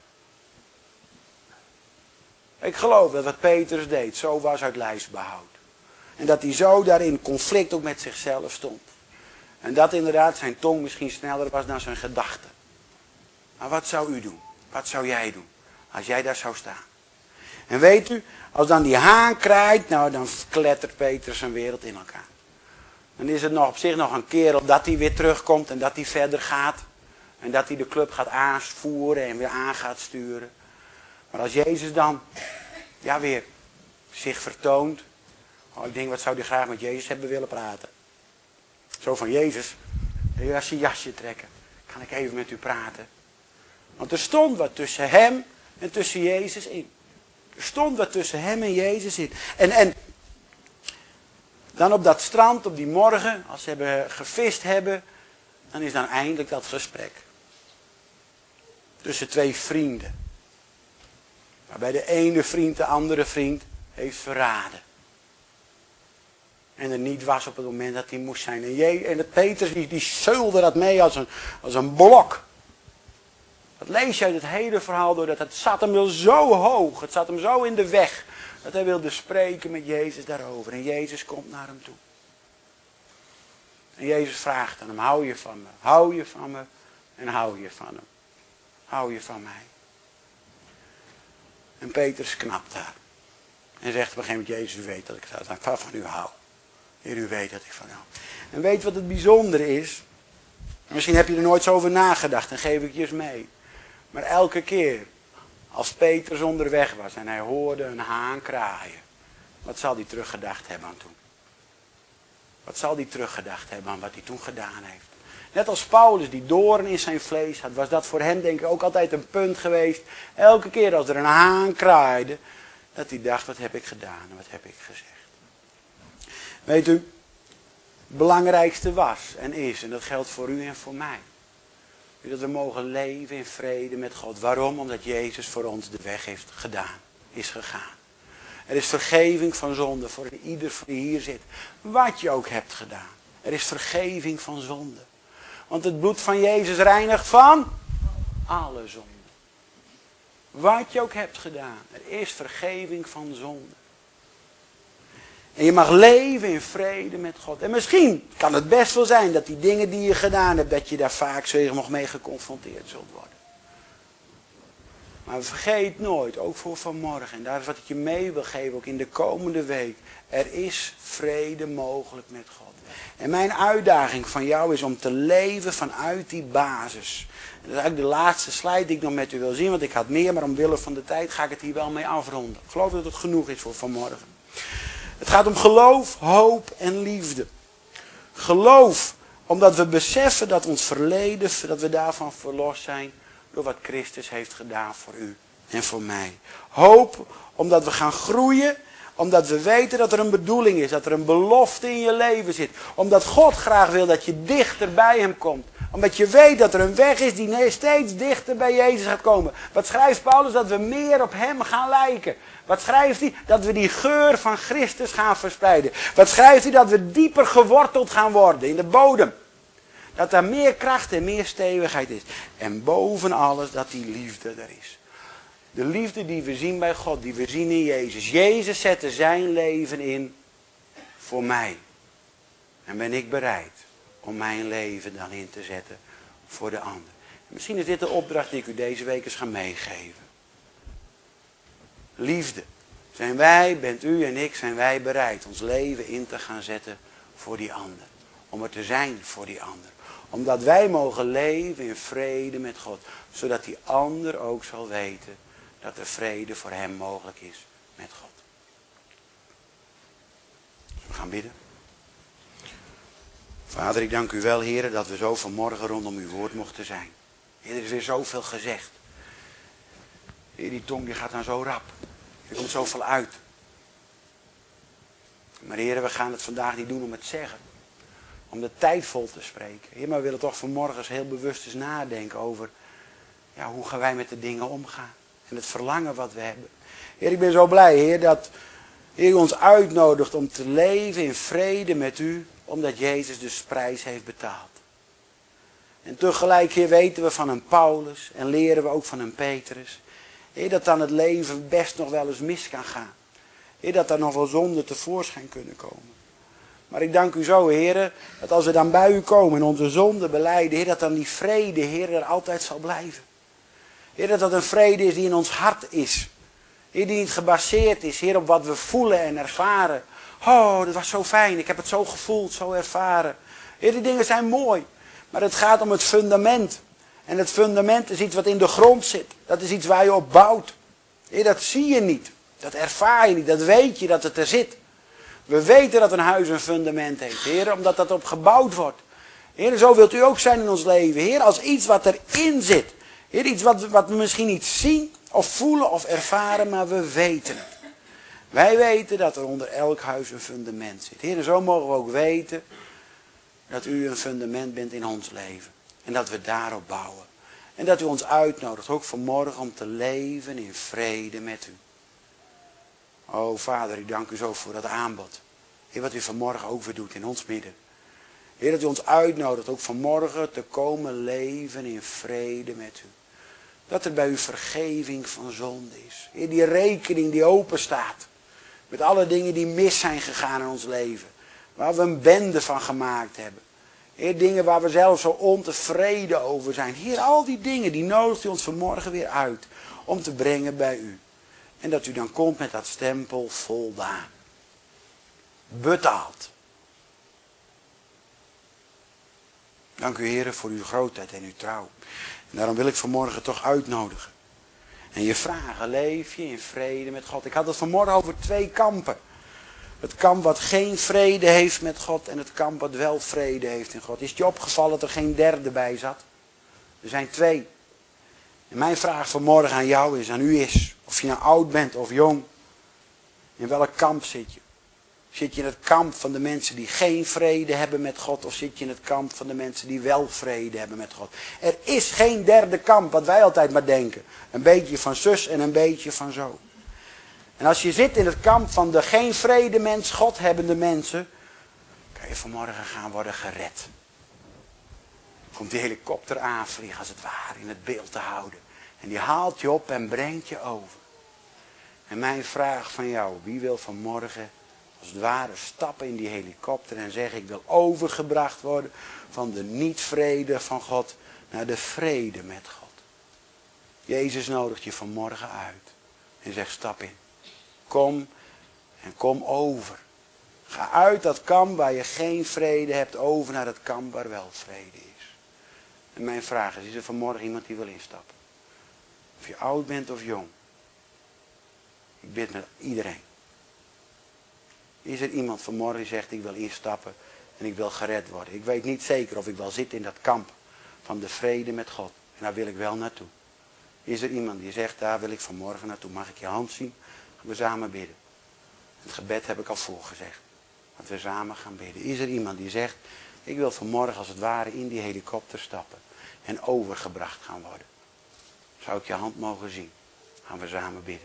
Ik geloof dat wat Petrus deed zo was uit lijfsbehoud. En dat hij zo daar in conflict ook met zichzelf stond. En dat inderdaad zijn tong misschien sneller was dan zijn gedachten. Maar wat zou u doen? Wat zou jij doen? Als jij daar zou staan. En weet u, als dan die haan kraait, nou dan klettert Petrus zijn wereld in elkaar. Dan is het nog op zich nog een kerel dat hij weer terugkomt en dat hij verder gaat. En dat hij de club gaat aanvoeren en weer aan gaat sturen. Maar als Jezus dan, ja weer, zich vertoont. Oh, ik denk, wat zou hij graag met Jezus hebben willen praten. Zo van, Jezus, wil je je jasje trekken? Kan ik even met u praten? Want er stond wat tussen hem en tussen Jezus in. Er stond wat tussen hem en Jezus in. En dan op dat strand, op die morgen, als ze hebben gevist hebben, dan is dan eindelijk dat gesprek. Tussen twee vrienden. Waarbij de ene vriend de andere vriend heeft verraden. En er niet was op het moment dat hij moest zijn. En de Petrus die zeulde dat mee als een blok. Dat lees je uit het hele verhaal door. Dat het zat hem wel zo hoog. Het zat hem zo in de weg. Dat hij wilde spreken met Jezus daarover. En Jezus komt naar hem toe. En Jezus vraagt aan hem. Hou je van me? Hou je van me? En hou je van hem? Hou je van mij? En Petrus knapt daar. En zegt op een gegeven moment. Jezus, u weet dat ik van u hou. Heer, u weet dat ik van u hou. En weet wat het bijzondere is? Misschien heb je er nooit zo over nagedacht. En geef ik je eens mee. Maar elke keer als Petrus onderweg was en hij hoorde een haan kraaien. Wat zal hij teruggedacht hebben aan toen? Wat zal hij teruggedacht hebben aan wat hij toen gedaan heeft? Net als Paulus die doorn in zijn vlees had, was dat voor hem denk ik ook altijd een punt geweest. Elke keer als er een haan kraaide, dat hij dacht, wat heb ik gedaan en wat heb ik gezegd? Weet u, het belangrijkste was en is, en dat geldt voor u en voor mij. Dat we mogen leven in vrede met God. Waarom? Omdat Jezus voor ons de weg heeft gedaan. Is gegaan. Er is vergeving van zonde voor ieder die hier zit. Wat je ook hebt gedaan. Er is vergeving van zonde. Want het bloed van Jezus reinigt van alle zonde. Wat je ook hebt gedaan. Er is vergeving van zonde. En je mag leven in vrede met God. En misschien kan het best wel zijn dat die dingen die je gedaan hebt, dat je daar vaak zo nog mee geconfronteerd zult worden. Maar vergeet nooit, ook voor vanmorgen, en daar is wat ik je mee wil geven, ook in de komende week. Er is vrede mogelijk met God. En mijn uitdaging van jou is om te leven vanuit die basis. En dat is eigenlijk de laatste slide die ik nog met u wil zien, want ik had meer, maar omwille van de tijd ga ik het hier wel mee afronden. Ik geloof dat het genoeg is voor vanmorgen. Het gaat om geloof, hoop en liefde. Geloof, omdat we beseffen dat ons verleden, dat we daarvan verlost zijn door wat Christus heeft gedaan voor u en voor mij. Hoop, omdat we gaan groeien, omdat we weten dat er een bedoeling is, dat er een belofte in je leven zit. Omdat God graag wil dat je dichter bij hem komt. Omdat je weet dat er een weg is die steeds dichter bij Jezus gaat komen. Wat schrijft Paulus? Dat we meer op hem gaan lijken. Wat schrijft hij? Dat we die geur van Christus gaan verspreiden. Wat schrijft hij? Dat we dieper geworteld gaan worden in de bodem. Dat er meer kracht en meer stevigheid is. En boven alles dat die liefde er is. De liefde die we zien bij God, die we zien in Jezus. Jezus zette zijn leven in voor mij. En ben ik bereid om mijn leven dan in te zetten voor de ander. En misschien is dit de opdracht die ik u deze week eens ga meegeven. Liefde. Bent u en ik, zijn wij bereid ons leven in te gaan zetten voor die ander. Om er te zijn voor die ander. Omdat wij mogen leven in vrede met God. Zodat die ander ook zal weten dat er vrede voor hem mogelijk is met God. We gaan bidden. Vader, ik dank u wel, Heer, dat we zo vanmorgen rondom uw woord mochten zijn. Heer, er is weer zoveel gezegd. Heer, die tong die gaat dan zo rap. Er komt zoveel uit. Maar Heer, we gaan het vandaag niet doen om het zeggen. Om de tijd vol te spreken. Heer, maar we willen toch vanmorgen eens heel bewust eens nadenken over... Ja, hoe gaan wij met de dingen omgaan? En het verlangen wat we hebben. Heer, ik ben zo blij, Heer, dat u ons uitnodigt om te leven in vrede met u. Omdat Jezus dus prijs heeft betaald. En tegelijk, Heer, weten we van een Paulus. En leren we ook van een Petrus. Heer, dat dan het leven best nog wel eens mis kan gaan. Heer, dat er nog wel zonden tevoorschijn kunnen komen. Maar ik dank u zo, Heer, dat als we dan bij u komen en onze zonden belijden, Heer, dat dan die vrede, Heer, er altijd zal blijven. Heer, dat dat een vrede is die in ons hart is. Heer, die niet gebaseerd is, Heer, op wat we voelen en ervaren. Oh, dat was zo fijn, ik heb het zo gevoeld, zo ervaren. Heer, die dingen zijn mooi. Maar het gaat om het fundament. En het fundament is iets wat in de grond zit. Dat is iets waar je op bouwt. Heer, dat zie je niet. Dat ervaar je niet. Dat weet je dat het er zit. We weten dat een huis een fundament heeft, Heer, omdat dat op gebouwd wordt. Heer, zo wilt u ook zijn in ons leven. Heer, als iets wat erin zit. Heer, iets wat we misschien niet zien of voelen of ervaren, maar we weten het. Wij weten dat er onder elk huis een fundament zit. Heer, zo mogen we ook weten dat u een fundament bent in ons leven. En dat we daarop bouwen. En dat u ons uitnodigt, ook vanmorgen, om te leven in vrede met u. O Vader, ik dank u zo voor dat aanbod. Heer, wat u vanmorgen ook weer doet in ons midden. Heer, dat u ons uitnodigt ook vanmorgen te komen leven in vrede met u. Dat er bij u vergeving van zonde is. Heer, die rekening die open staat. Met alle dingen die mis zijn gegaan in ons leven. Waar we een bende van gemaakt hebben. Heer, dingen waar we zelf zo ontevreden over zijn. Heer, al die dingen, die nodigt u ons vanmorgen weer uit. Om te brengen bij u. En dat u dan komt met dat stempel voldaan. Betaald. Dank u, Heer, voor uw grootheid en uw trouw. En daarom wil ik vanmorgen toch uitnodigen. En je vragen, leef je in vrede met God? Ik had het vanmorgen over 2 kampen. Het kamp wat geen vrede heeft met God en het kamp wat wel vrede heeft in God. Is het je opgevallen dat er geen derde bij zat? Er zijn 2. En mijn vraag vanmorgen aan jou is, aan u is, of je nou oud bent of jong. In welk kamp zit je? Zit je in het kamp van de mensen die geen vrede hebben met God? Of zit je in het kamp van de mensen die wel vrede hebben met God? Er is geen derde kamp, wat wij altijd maar denken. Een beetje van zus en een beetje van zo. En als je zit in het kamp van de geen vrede mens, God hebbende mensen, kan je vanmorgen gaan worden gered. Komt die helikopter aanvliegen als het ware in het beeld te houden. En die haalt je op en brengt je over. En mijn vraag van jou, wie wil vanmorgen als het ware stappen in die helikopter en zeggen, ik wil overgebracht worden van de niet-vrede van God naar de vrede met God. Jezus nodigt je vanmorgen uit en zegt, stap in. Kom en kom over. Ga uit dat kamp waar je geen vrede hebt over naar het kamp waar wel vrede is. En mijn vraag is er vanmorgen iemand die wil instappen? Of je oud bent of jong. Ik bid met iedereen. Is er iemand vanmorgen die zegt, ik wil instappen en ik wil gered worden. Ik weet niet zeker of ik wel zit in dat kamp van de vrede met God. En daar wil ik wel naartoe. Is er iemand die zegt, daar wil ik vanmorgen naartoe. Mag ik je hand zien? Gaan we samen bidden. Het gebed heb ik al voorgezegd. Dat we samen gaan bidden. Is er iemand die zegt, Ik wil vanmorgen als het ware in die helikopter stappen en overgebracht gaan worden. Zou ik je hand mogen zien? Gaan we samen bidden.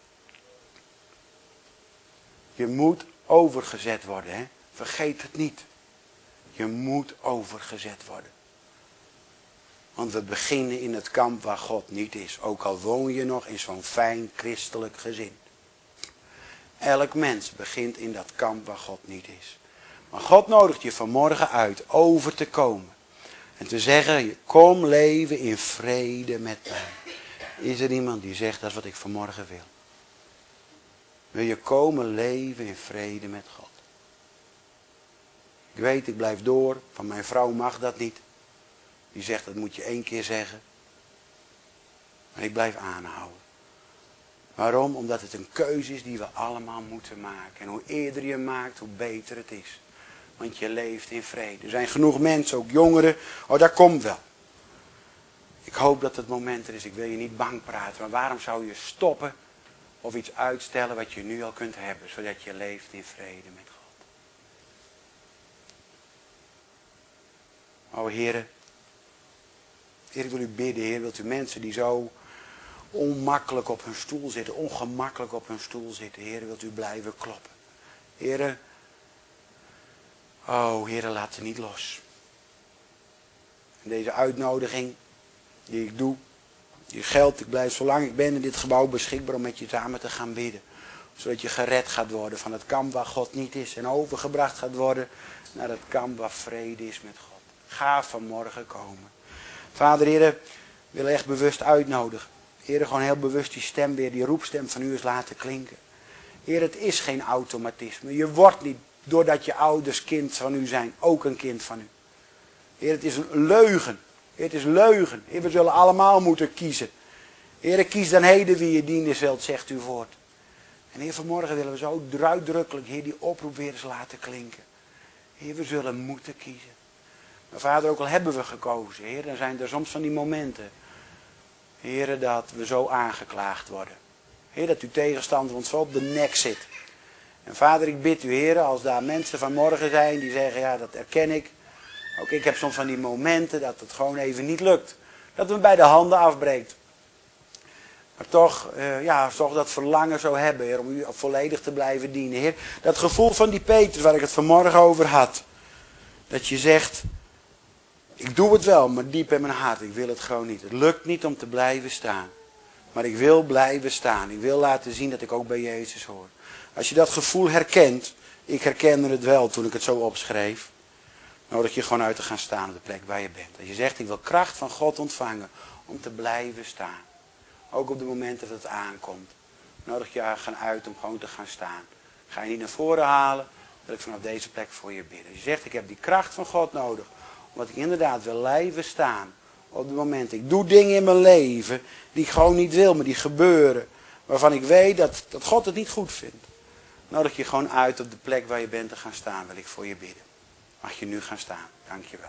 Je moet overgezet worden, hè? Vergeet het niet. Je moet overgezet worden. Want we beginnen in het kamp waar God niet is. Ook al woon je nog in zo'n fijn christelijk gezin. Elk mens begint in dat kamp waar God niet is. Maar God nodigt je vanmorgen uit over te komen. En te zeggen, kom leven in vrede met mij. Is er iemand die zegt, dat is wat ik vanmorgen wil. Wil je komen leven in vrede met God? Ik weet, ik blijf door. Van mijn vrouw mag dat niet. Die zegt, dat moet je 1 keer zeggen. Maar ik blijf aanhouden. Waarom? Omdat het een keuze is die we allemaal moeten maken. En hoe eerder je maakt, hoe beter het is. Want je leeft in vrede. Er zijn genoeg mensen, ook jongeren. Oh, dat komt wel. Ik hoop dat het moment er is. Ik wil je niet bang praten. Maar waarom zou je stoppen of iets uitstellen wat je nu al kunt hebben. Zodat je leeft in vrede met God. O Heere. Heer, ik wil u bidden. Heer, wilt u mensen die zo onmakkelijk op hun stoel zitten. Ongemakkelijk op hun stoel zitten. Heer, wilt u blijven kloppen. Heer. Oh, Heer, laat ze niet los. En deze uitnodiging die ik doe, die geldt, ik blijf zolang ik ben in dit gebouw beschikbaar om met je samen te gaan bidden. Zodat je gered gaat worden van het kamp waar God niet is en overgebracht gaat worden naar het kamp waar vrede is met God. Ga vanmorgen komen. Vader, Heer, ik wil echt bewust uitnodigen. Heer, gewoon heel bewust die stem weer, die roepstem van u eens laten klinken. Heer, het is geen automatisme. Je wordt niet, doordat je ouders kind van u zijn, ook een kind van u. Heer, het is een leugen. Heer, het is leugen. Heer, we zullen allemaal moeten kiezen. Heer, kies dan heden wie je dienen zult, zegt uw woord. En Heer, vanmorgen willen we zo uitdrukkelijk, Heer, die oproep weer eens laten klinken. Heer, we zullen moeten kiezen. Maar Vader, ook al hebben we gekozen, Heer, dan zijn er soms van die momenten, Heer, dat we zo aangeklaagd worden. Heer, dat uw tegenstander ons zo op de nek zit. En Vader, ik bid u, Heer, als daar mensen vanmorgen zijn die zeggen, ja, dat herken ik. Ook ik heb soms van die momenten dat het gewoon even niet lukt. Dat het me bij de handen afbreekt. Maar toch dat verlangen zo hebben, Heer, om u volledig te blijven dienen. Heer, dat gevoel van die Petrus waar ik het vanmorgen over had. Dat je zegt, ik doe het wel, maar diep in mijn hart, ik wil het gewoon niet. Het lukt niet om te blijven staan. Maar ik wil blijven staan. Ik wil laten zien dat ik ook bij Jezus hoor. Als je dat gevoel herkent, ik herkende het wel toen ik het zo opschreef. Nodig je gewoon uit te gaan staan op de plek waar je bent. Als je zegt, ik wil kracht van God ontvangen om te blijven staan. Ook op de momenten dat het aankomt. Nodig je gaan uit om gewoon te gaan staan. Ga je niet naar voren halen, wil ik vanaf deze plek voor je bidden. Als je zegt, ik heb die kracht van God nodig. Omdat ik inderdaad wil blijven staan. Op de momenten. Ik doe dingen in mijn leven die ik gewoon niet wil, maar die gebeuren. Waarvan ik weet dat God het niet goed vindt. Nodig je gewoon uit op de plek waar je bent te gaan staan. Wil ik voor je bidden. Mag je nu gaan staan. Dank je wel.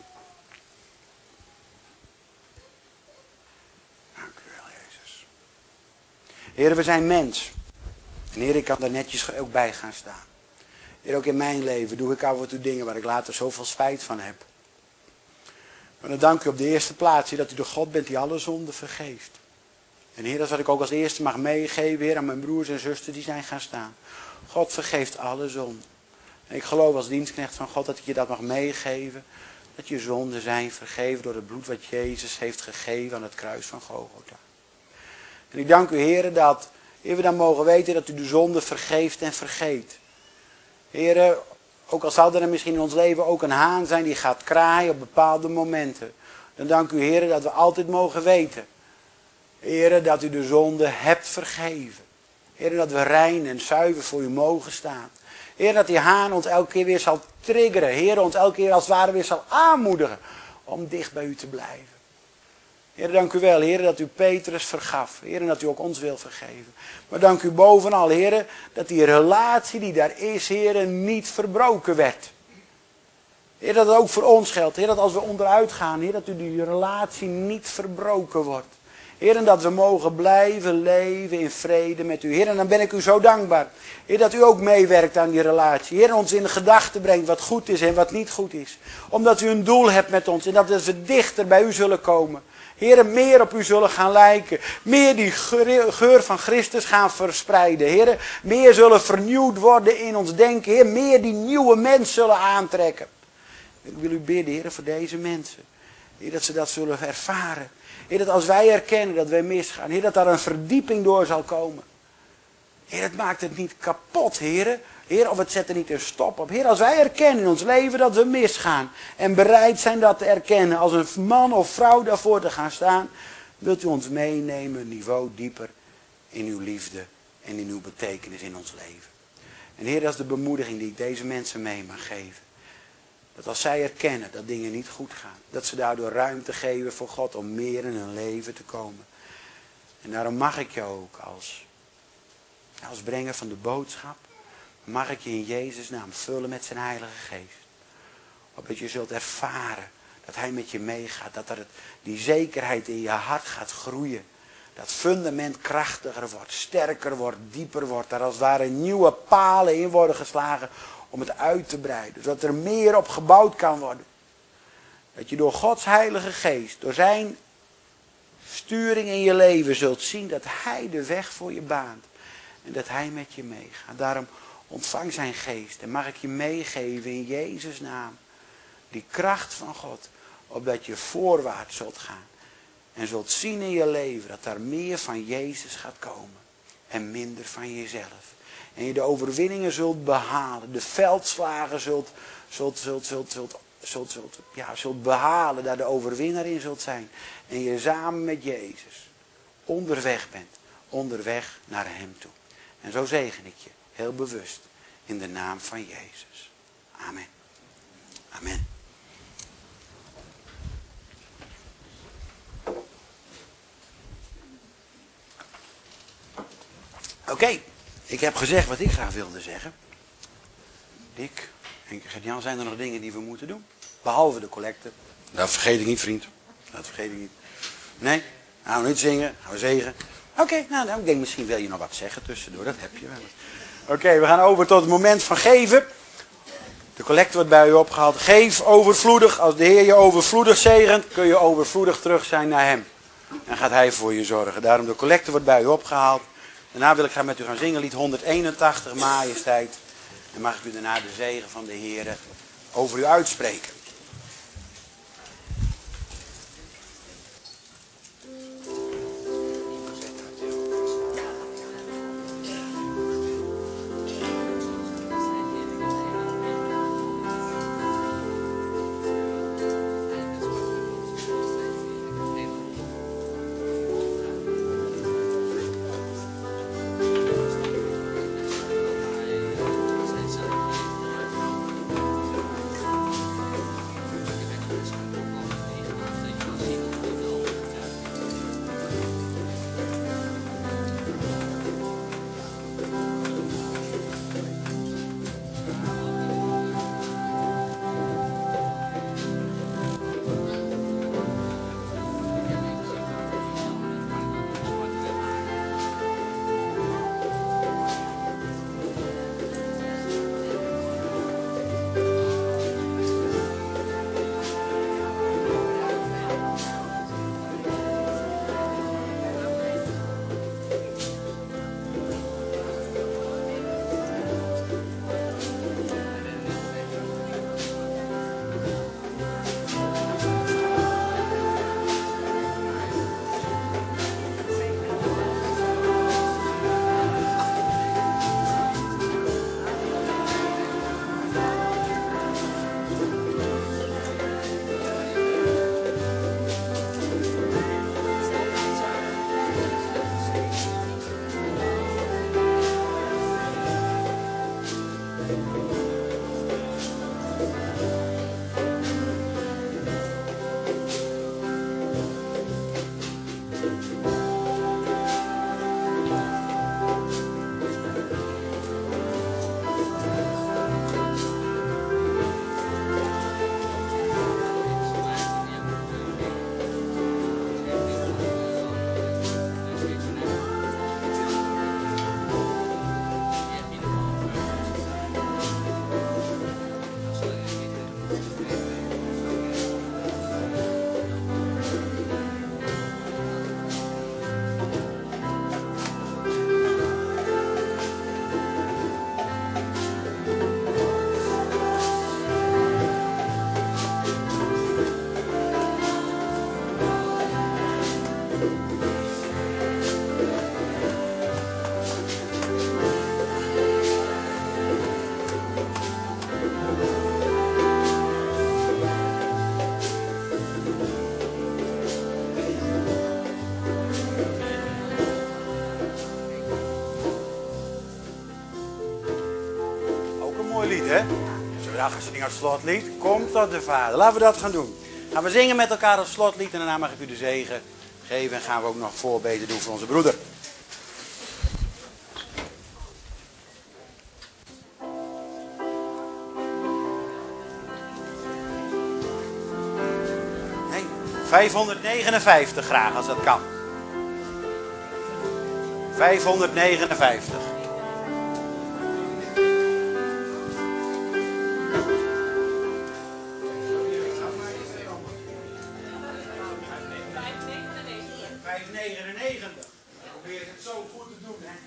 Dank u wel, Jezus. Heer, we zijn mens. En Heer, ik kan daar netjes ook bij gaan staan. Heer, ook in mijn leven doe ik af en toe dingen waar ik later zoveel spijt van heb. Maar dan dank u op de eerste plaats, Heer, dat u de God bent die alle zonden vergeeft. En Heer, dat is wat ik ook als eerste mag meegeven, Heer, aan mijn broers en zusters die zijn gaan staan. God vergeeft alle zonden. En ik geloof als dienstknecht van God dat ik je dat mag meegeven. Dat je zonden zijn vergeven door het bloed wat Jezus heeft gegeven aan het kruis van Golgotha. En ik dank u, Heer, dat we dan mogen weten dat u de zonde vergeeft en vergeet. Heer, ook al zal er misschien in ons leven ook een haan zijn die gaat kraaien op bepaalde momenten. Dan dank u, Heer, dat we altijd mogen weten. Heer, dat u de zonde hebt vergeven. Heer, dat we rein en zuiver voor u mogen staan. Heer, dat die haan ons elke keer weer zal triggeren. Heer, ons elke keer als het ware weer zal aanmoedigen om dicht bij u te blijven. Heer, dank u wel, Heer, dat u Petrus vergaf. Heer, en dat u ook ons wil vergeven. Maar dank u bovenal, Heer, dat die relatie die daar is, Heer, niet verbroken werd. Heer, dat het ook voor ons geldt. Heer, dat als we onderuit gaan, Heer, dat u die relatie niet verbroken wordt. Heer, en dat we mogen blijven leven in vrede met u. Heer, en dan ben ik u zo dankbaar. Heer, dat u ook meewerkt aan die relatie. Heer, ons in de gedachten brengt wat goed is en wat niet goed is. Omdat u een doel hebt met ons en dat we dichter bij u zullen komen. Heer, meer op u zullen gaan lijken. Meer die geur van Christus gaan verspreiden. Heer, meer zullen vernieuwd worden in ons denken. Heer, meer die nieuwe mens zullen aantrekken. Ik wil u bidden, Heer, voor deze mensen. Heer, dat ze dat zullen ervaren. Heer, dat als wij erkennen dat wij misgaan. Heer, dat daar een verdieping door zal komen. Heer, het maakt het niet kapot, Heer. Heer, of het zet er niet een stop op. Heer, als wij erkennen in ons leven dat we misgaan. En bereid zijn dat te erkennen. Als een man of vrouw daarvoor te gaan staan. Wilt u ons meenemen een niveau dieper in uw liefde. En in uw betekenis in ons leven. En Heer, dat is de bemoediging die ik deze mensen mee mag geven. Dat als zij erkennen dat dingen niet goed gaan. Dat ze daardoor ruimte geven voor God om meer in hun leven te komen. En daarom mag ik je ook als brenger van de boodschap. Mag ik je in Jezus' naam vullen met zijn Heilige Geest. Opdat je zult ervaren dat hij met je meegaat. Dat die zekerheid in je hart gaat groeien. Dat fundament krachtiger wordt, sterker wordt, dieper wordt. Daar als het ware nieuwe palen in worden geslagen om het uit te breiden. Zodat er meer op gebouwd kan worden. Dat je door Gods Heilige Geest, door zijn sturing in je leven zult zien dat hij de weg voor je baant. En dat hij met je meegaat. Daarom ontvang zijn geest. En mag ik je meegeven in Jezus' naam. Die kracht van God. Opdat je voorwaarts zult gaan. En zult zien in je leven dat daar meer van Jezus gaat komen. En minder van jezelf. En je de overwinningen zult behalen. De veldslagen zult behalen. Daar de overwinnaar in zult zijn. En je samen met Jezus onderweg bent. Onderweg naar hem toe. En zo zegen ik je. Heel bewust. In de naam van Jezus. Amen. Amen. Oké, ik heb gezegd wat ik graag wilde zeggen. Dick en Gert-Jan, zijn er nog dingen die we moeten doen? Behalve de collecte. Dat vergeet ik niet, vriend. Dat vergeet ik niet. Nee? Gaan we niet zingen? Gaan we zegen? Oké, nou, ik denk misschien wil je nog wat zeggen tussendoor. Dat heb je wel. Oké, we gaan over tot het moment van geven. De collecte wordt bij u opgehaald. Geef overvloedig. Als de Heer je overvloedig zegent, kun je overvloedig terug zijn naar hem. En gaat hij voor je zorgen. Daarom de collecte wordt bij u opgehaald. Daarna wil ik graag met u gaan zingen, lied 181, Majesteit. En mag ik u daarna de zegen van de Heer over u uitspreken. mooi lied, hè? Zullen we dat gaan zingen als slotlied? Kom tot de Vader. Laten we dat gaan doen. Gaan we zingen met elkaar als slotlied en daarna mag ik u de zegen geven. En gaan we ook nog voorbeden doen voor onze broeder. Nee, 559 graag als dat kan. 559. Dan probeer ik het zo goed te doen, hè.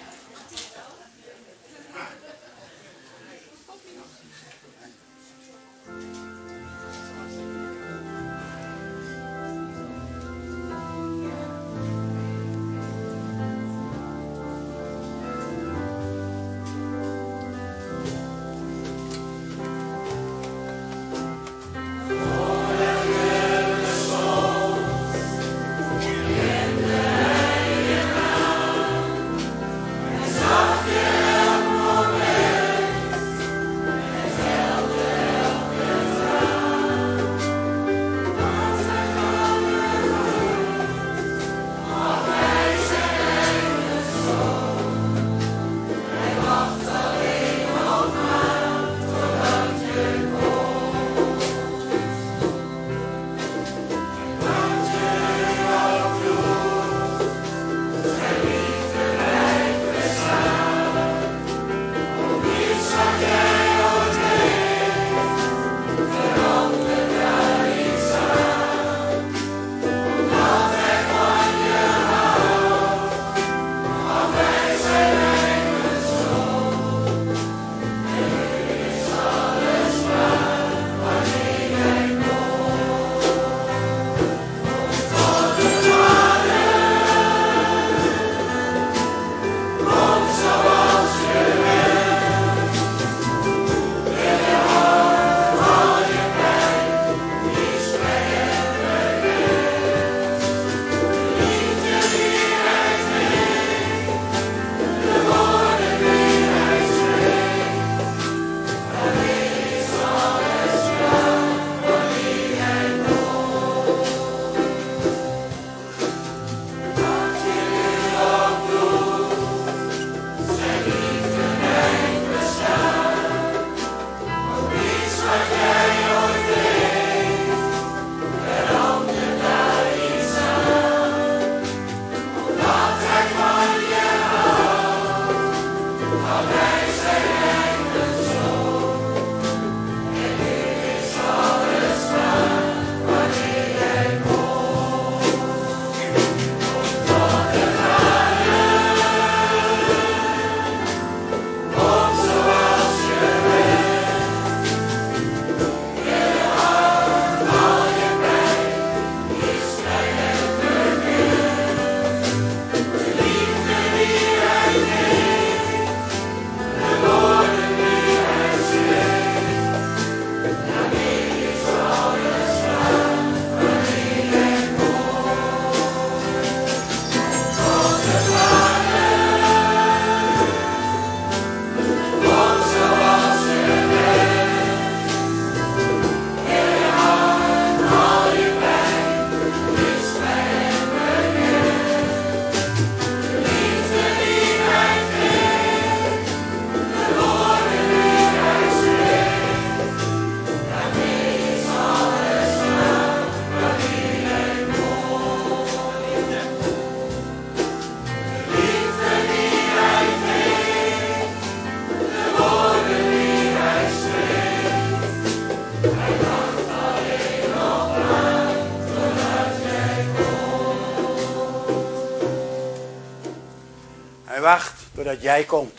Hij wacht totdat jij komt.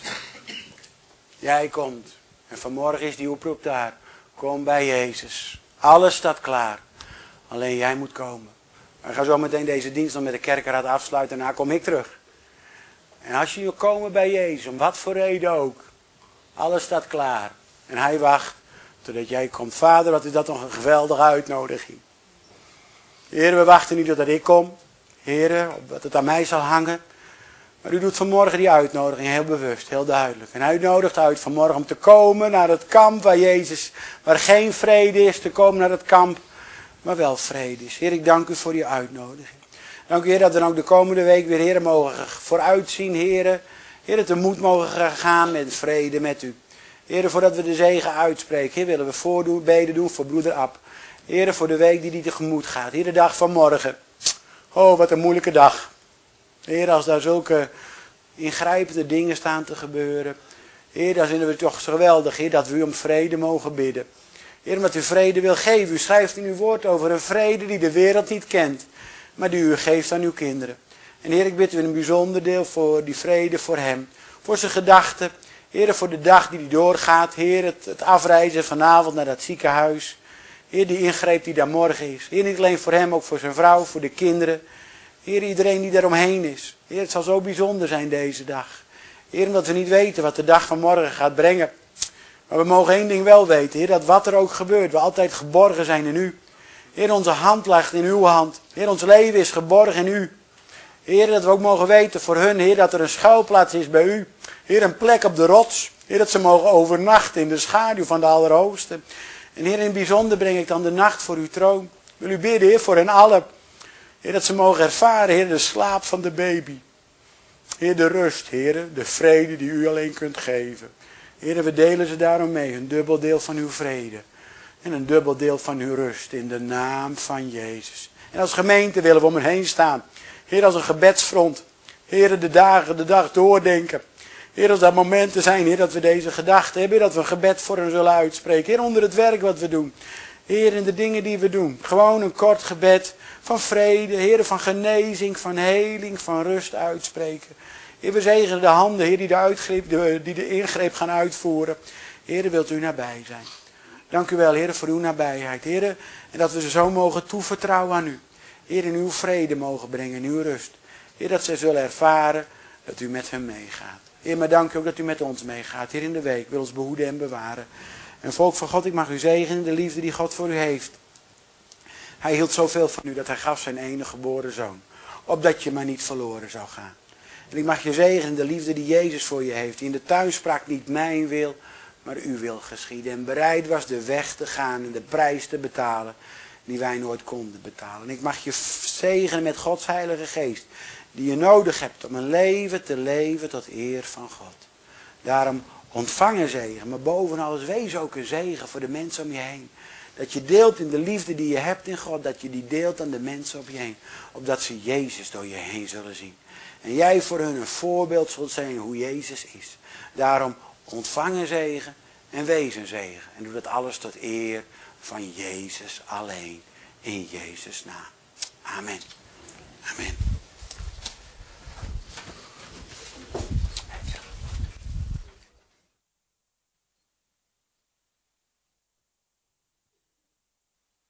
Jij komt. En vanmorgen is die oproep daar. Kom bij Jezus. Alles staat klaar. Alleen jij moet komen. We gaan zo meteen deze dienst dan met de kerkenraad afsluiten. Daarna kom ik terug. En als je wil komen bij Jezus, om wat voor reden ook. Alles staat klaar. En hij wacht totdat jij komt. Vader, wat is dat toch een geweldige uitnodiging. Heer, we wachten niet totdat ik kom. Heer, dat het aan mij zal hangen. Maar u doet vanmorgen die uitnodiging heel bewust, heel duidelijk. En hij nodigt uit vanmorgen om te komen naar het kamp waar geen vrede is. Te komen naar het kamp waar wel vrede is. Heer, ik dank u voor die uitnodiging. Dank u, Heer, dat we dan ook de komende week weer, Heer, mogen vooruitzien, Heer. Heer, tegemoet mogen gaan met vrede met u. Heer, voordat we de zegen uitspreken, Heer, willen we voorbeden doen voor broeder Ab. Heer, voor de week die tegemoet gaat. Heer, de dag van morgen. Oh, wat een moeilijke dag. Heer, als daar zulke ingrijpende dingen staan te gebeuren. Heer, dan vinden we het toch zo geweldig, Heer, dat we u om vrede mogen bidden. Heer, omdat u vrede wil geven. U schrijft in uw woord over een vrede die de wereld niet kent. Maar die u geeft aan uw kinderen. En Heer, ik bid u in een bijzonder deel voor die vrede voor hem. Voor zijn gedachten. Heer, voor de dag die doorgaat. Heer, het afreizen vanavond naar dat ziekenhuis. Heer, die ingreep die daar morgen is. Heer, niet alleen voor hem, ook voor zijn vrouw, voor de kinderen. Heer, iedereen die daaromheen is. Heer, het zal zo bijzonder zijn deze dag. Heer, omdat we niet weten wat de dag van morgen gaat brengen. Maar we mogen één ding wel weten. Heer, dat wat er ook gebeurt, we altijd geborgen zijn in u. Heer, onze hand ligt in uw hand. Heer, ons leven is geborgen in u. Heer, dat we ook mogen weten voor hun, Heer, dat er een schuilplaats is bij u. Heer, een plek op de rots. Heer, dat ze mogen overnachten in de schaduw van de Allerhoogste. En Heer, in het bijzonder breng ik dan de nacht voor uw troon. Wil u bidden, Heer, voor hen allen. Heer, dat ze mogen ervaren, Heer, de slaap van de baby. Heer, de rust, Heer, de vrede die u alleen kunt geven. Heer, we delen ze daarom mee, een dubbel deel van uw vrede. En een dubbel deel van uw rust in de naam van Jezus. En als gemeente willen we om hen heen staan. Heer, als een gebedsfront. Heer, de dag doordenken. Heer, als er momenten zijn, Heer, dat we deze gedachten hebben. Dat we een gebed voor hen zullen uitspreken. Heer, onder het werk wat we doen. Heer, in de dingen die we doen. Gewoon een kort gebed van vrede. Heer, van genezing, van heling, van rust uitspreken. Heer, we zegenen de handen, Heer, die de ingreep gaan uitvoeren. Heer, wilt u nabij zijn. Dank u wel, Heer, voor uw nabijheid, Heer. En dat we ze zo mogen toevertrouwen aan u. Heer, in uw vrede mogen brengen, in uw rust. Heer, dat zij zullen ervaren dat u met hen meegaat. Heer, maar dank u ook dat u met ons meegaat. Heer, in de week wil ons behoeden en bewaren. En volk van God, ik mag u zegenen in de liefde die God voor u heeft. Hij hield zoveel van u dat hij gaf zijn enige geboren zoon. Opdat je maar niet verloren zou gaan. En ik mag je zegenen in de liefde die Jezus voor je heeft. Die in de tuin sprak, niet mijn wil, maar uw wil geschieden. En bereid was de weg te gaan en de prijs te betalen die wij nooit konden betalen. En ik mag je zegenen met Gods heilige geest. Die je nodig hebt om een leven te leven tot eer van God. Daarom ontvang een zegen. Maar boven alles wees ook een zegen voor de mensen om je heen. Dat je deelt in de liefde die je hebt in God. Dat je die deelt aan de mensen om je heen. Opdat ze Jezus door je heen zullen zien. En jij voor hun een voorbeeld zult zijn hoe Jezus is. Daarom ontvang een zegen en wees een zegen. En doe dat alles tot eer van Jezus alleen. In Jezus naam. Amen. Amen.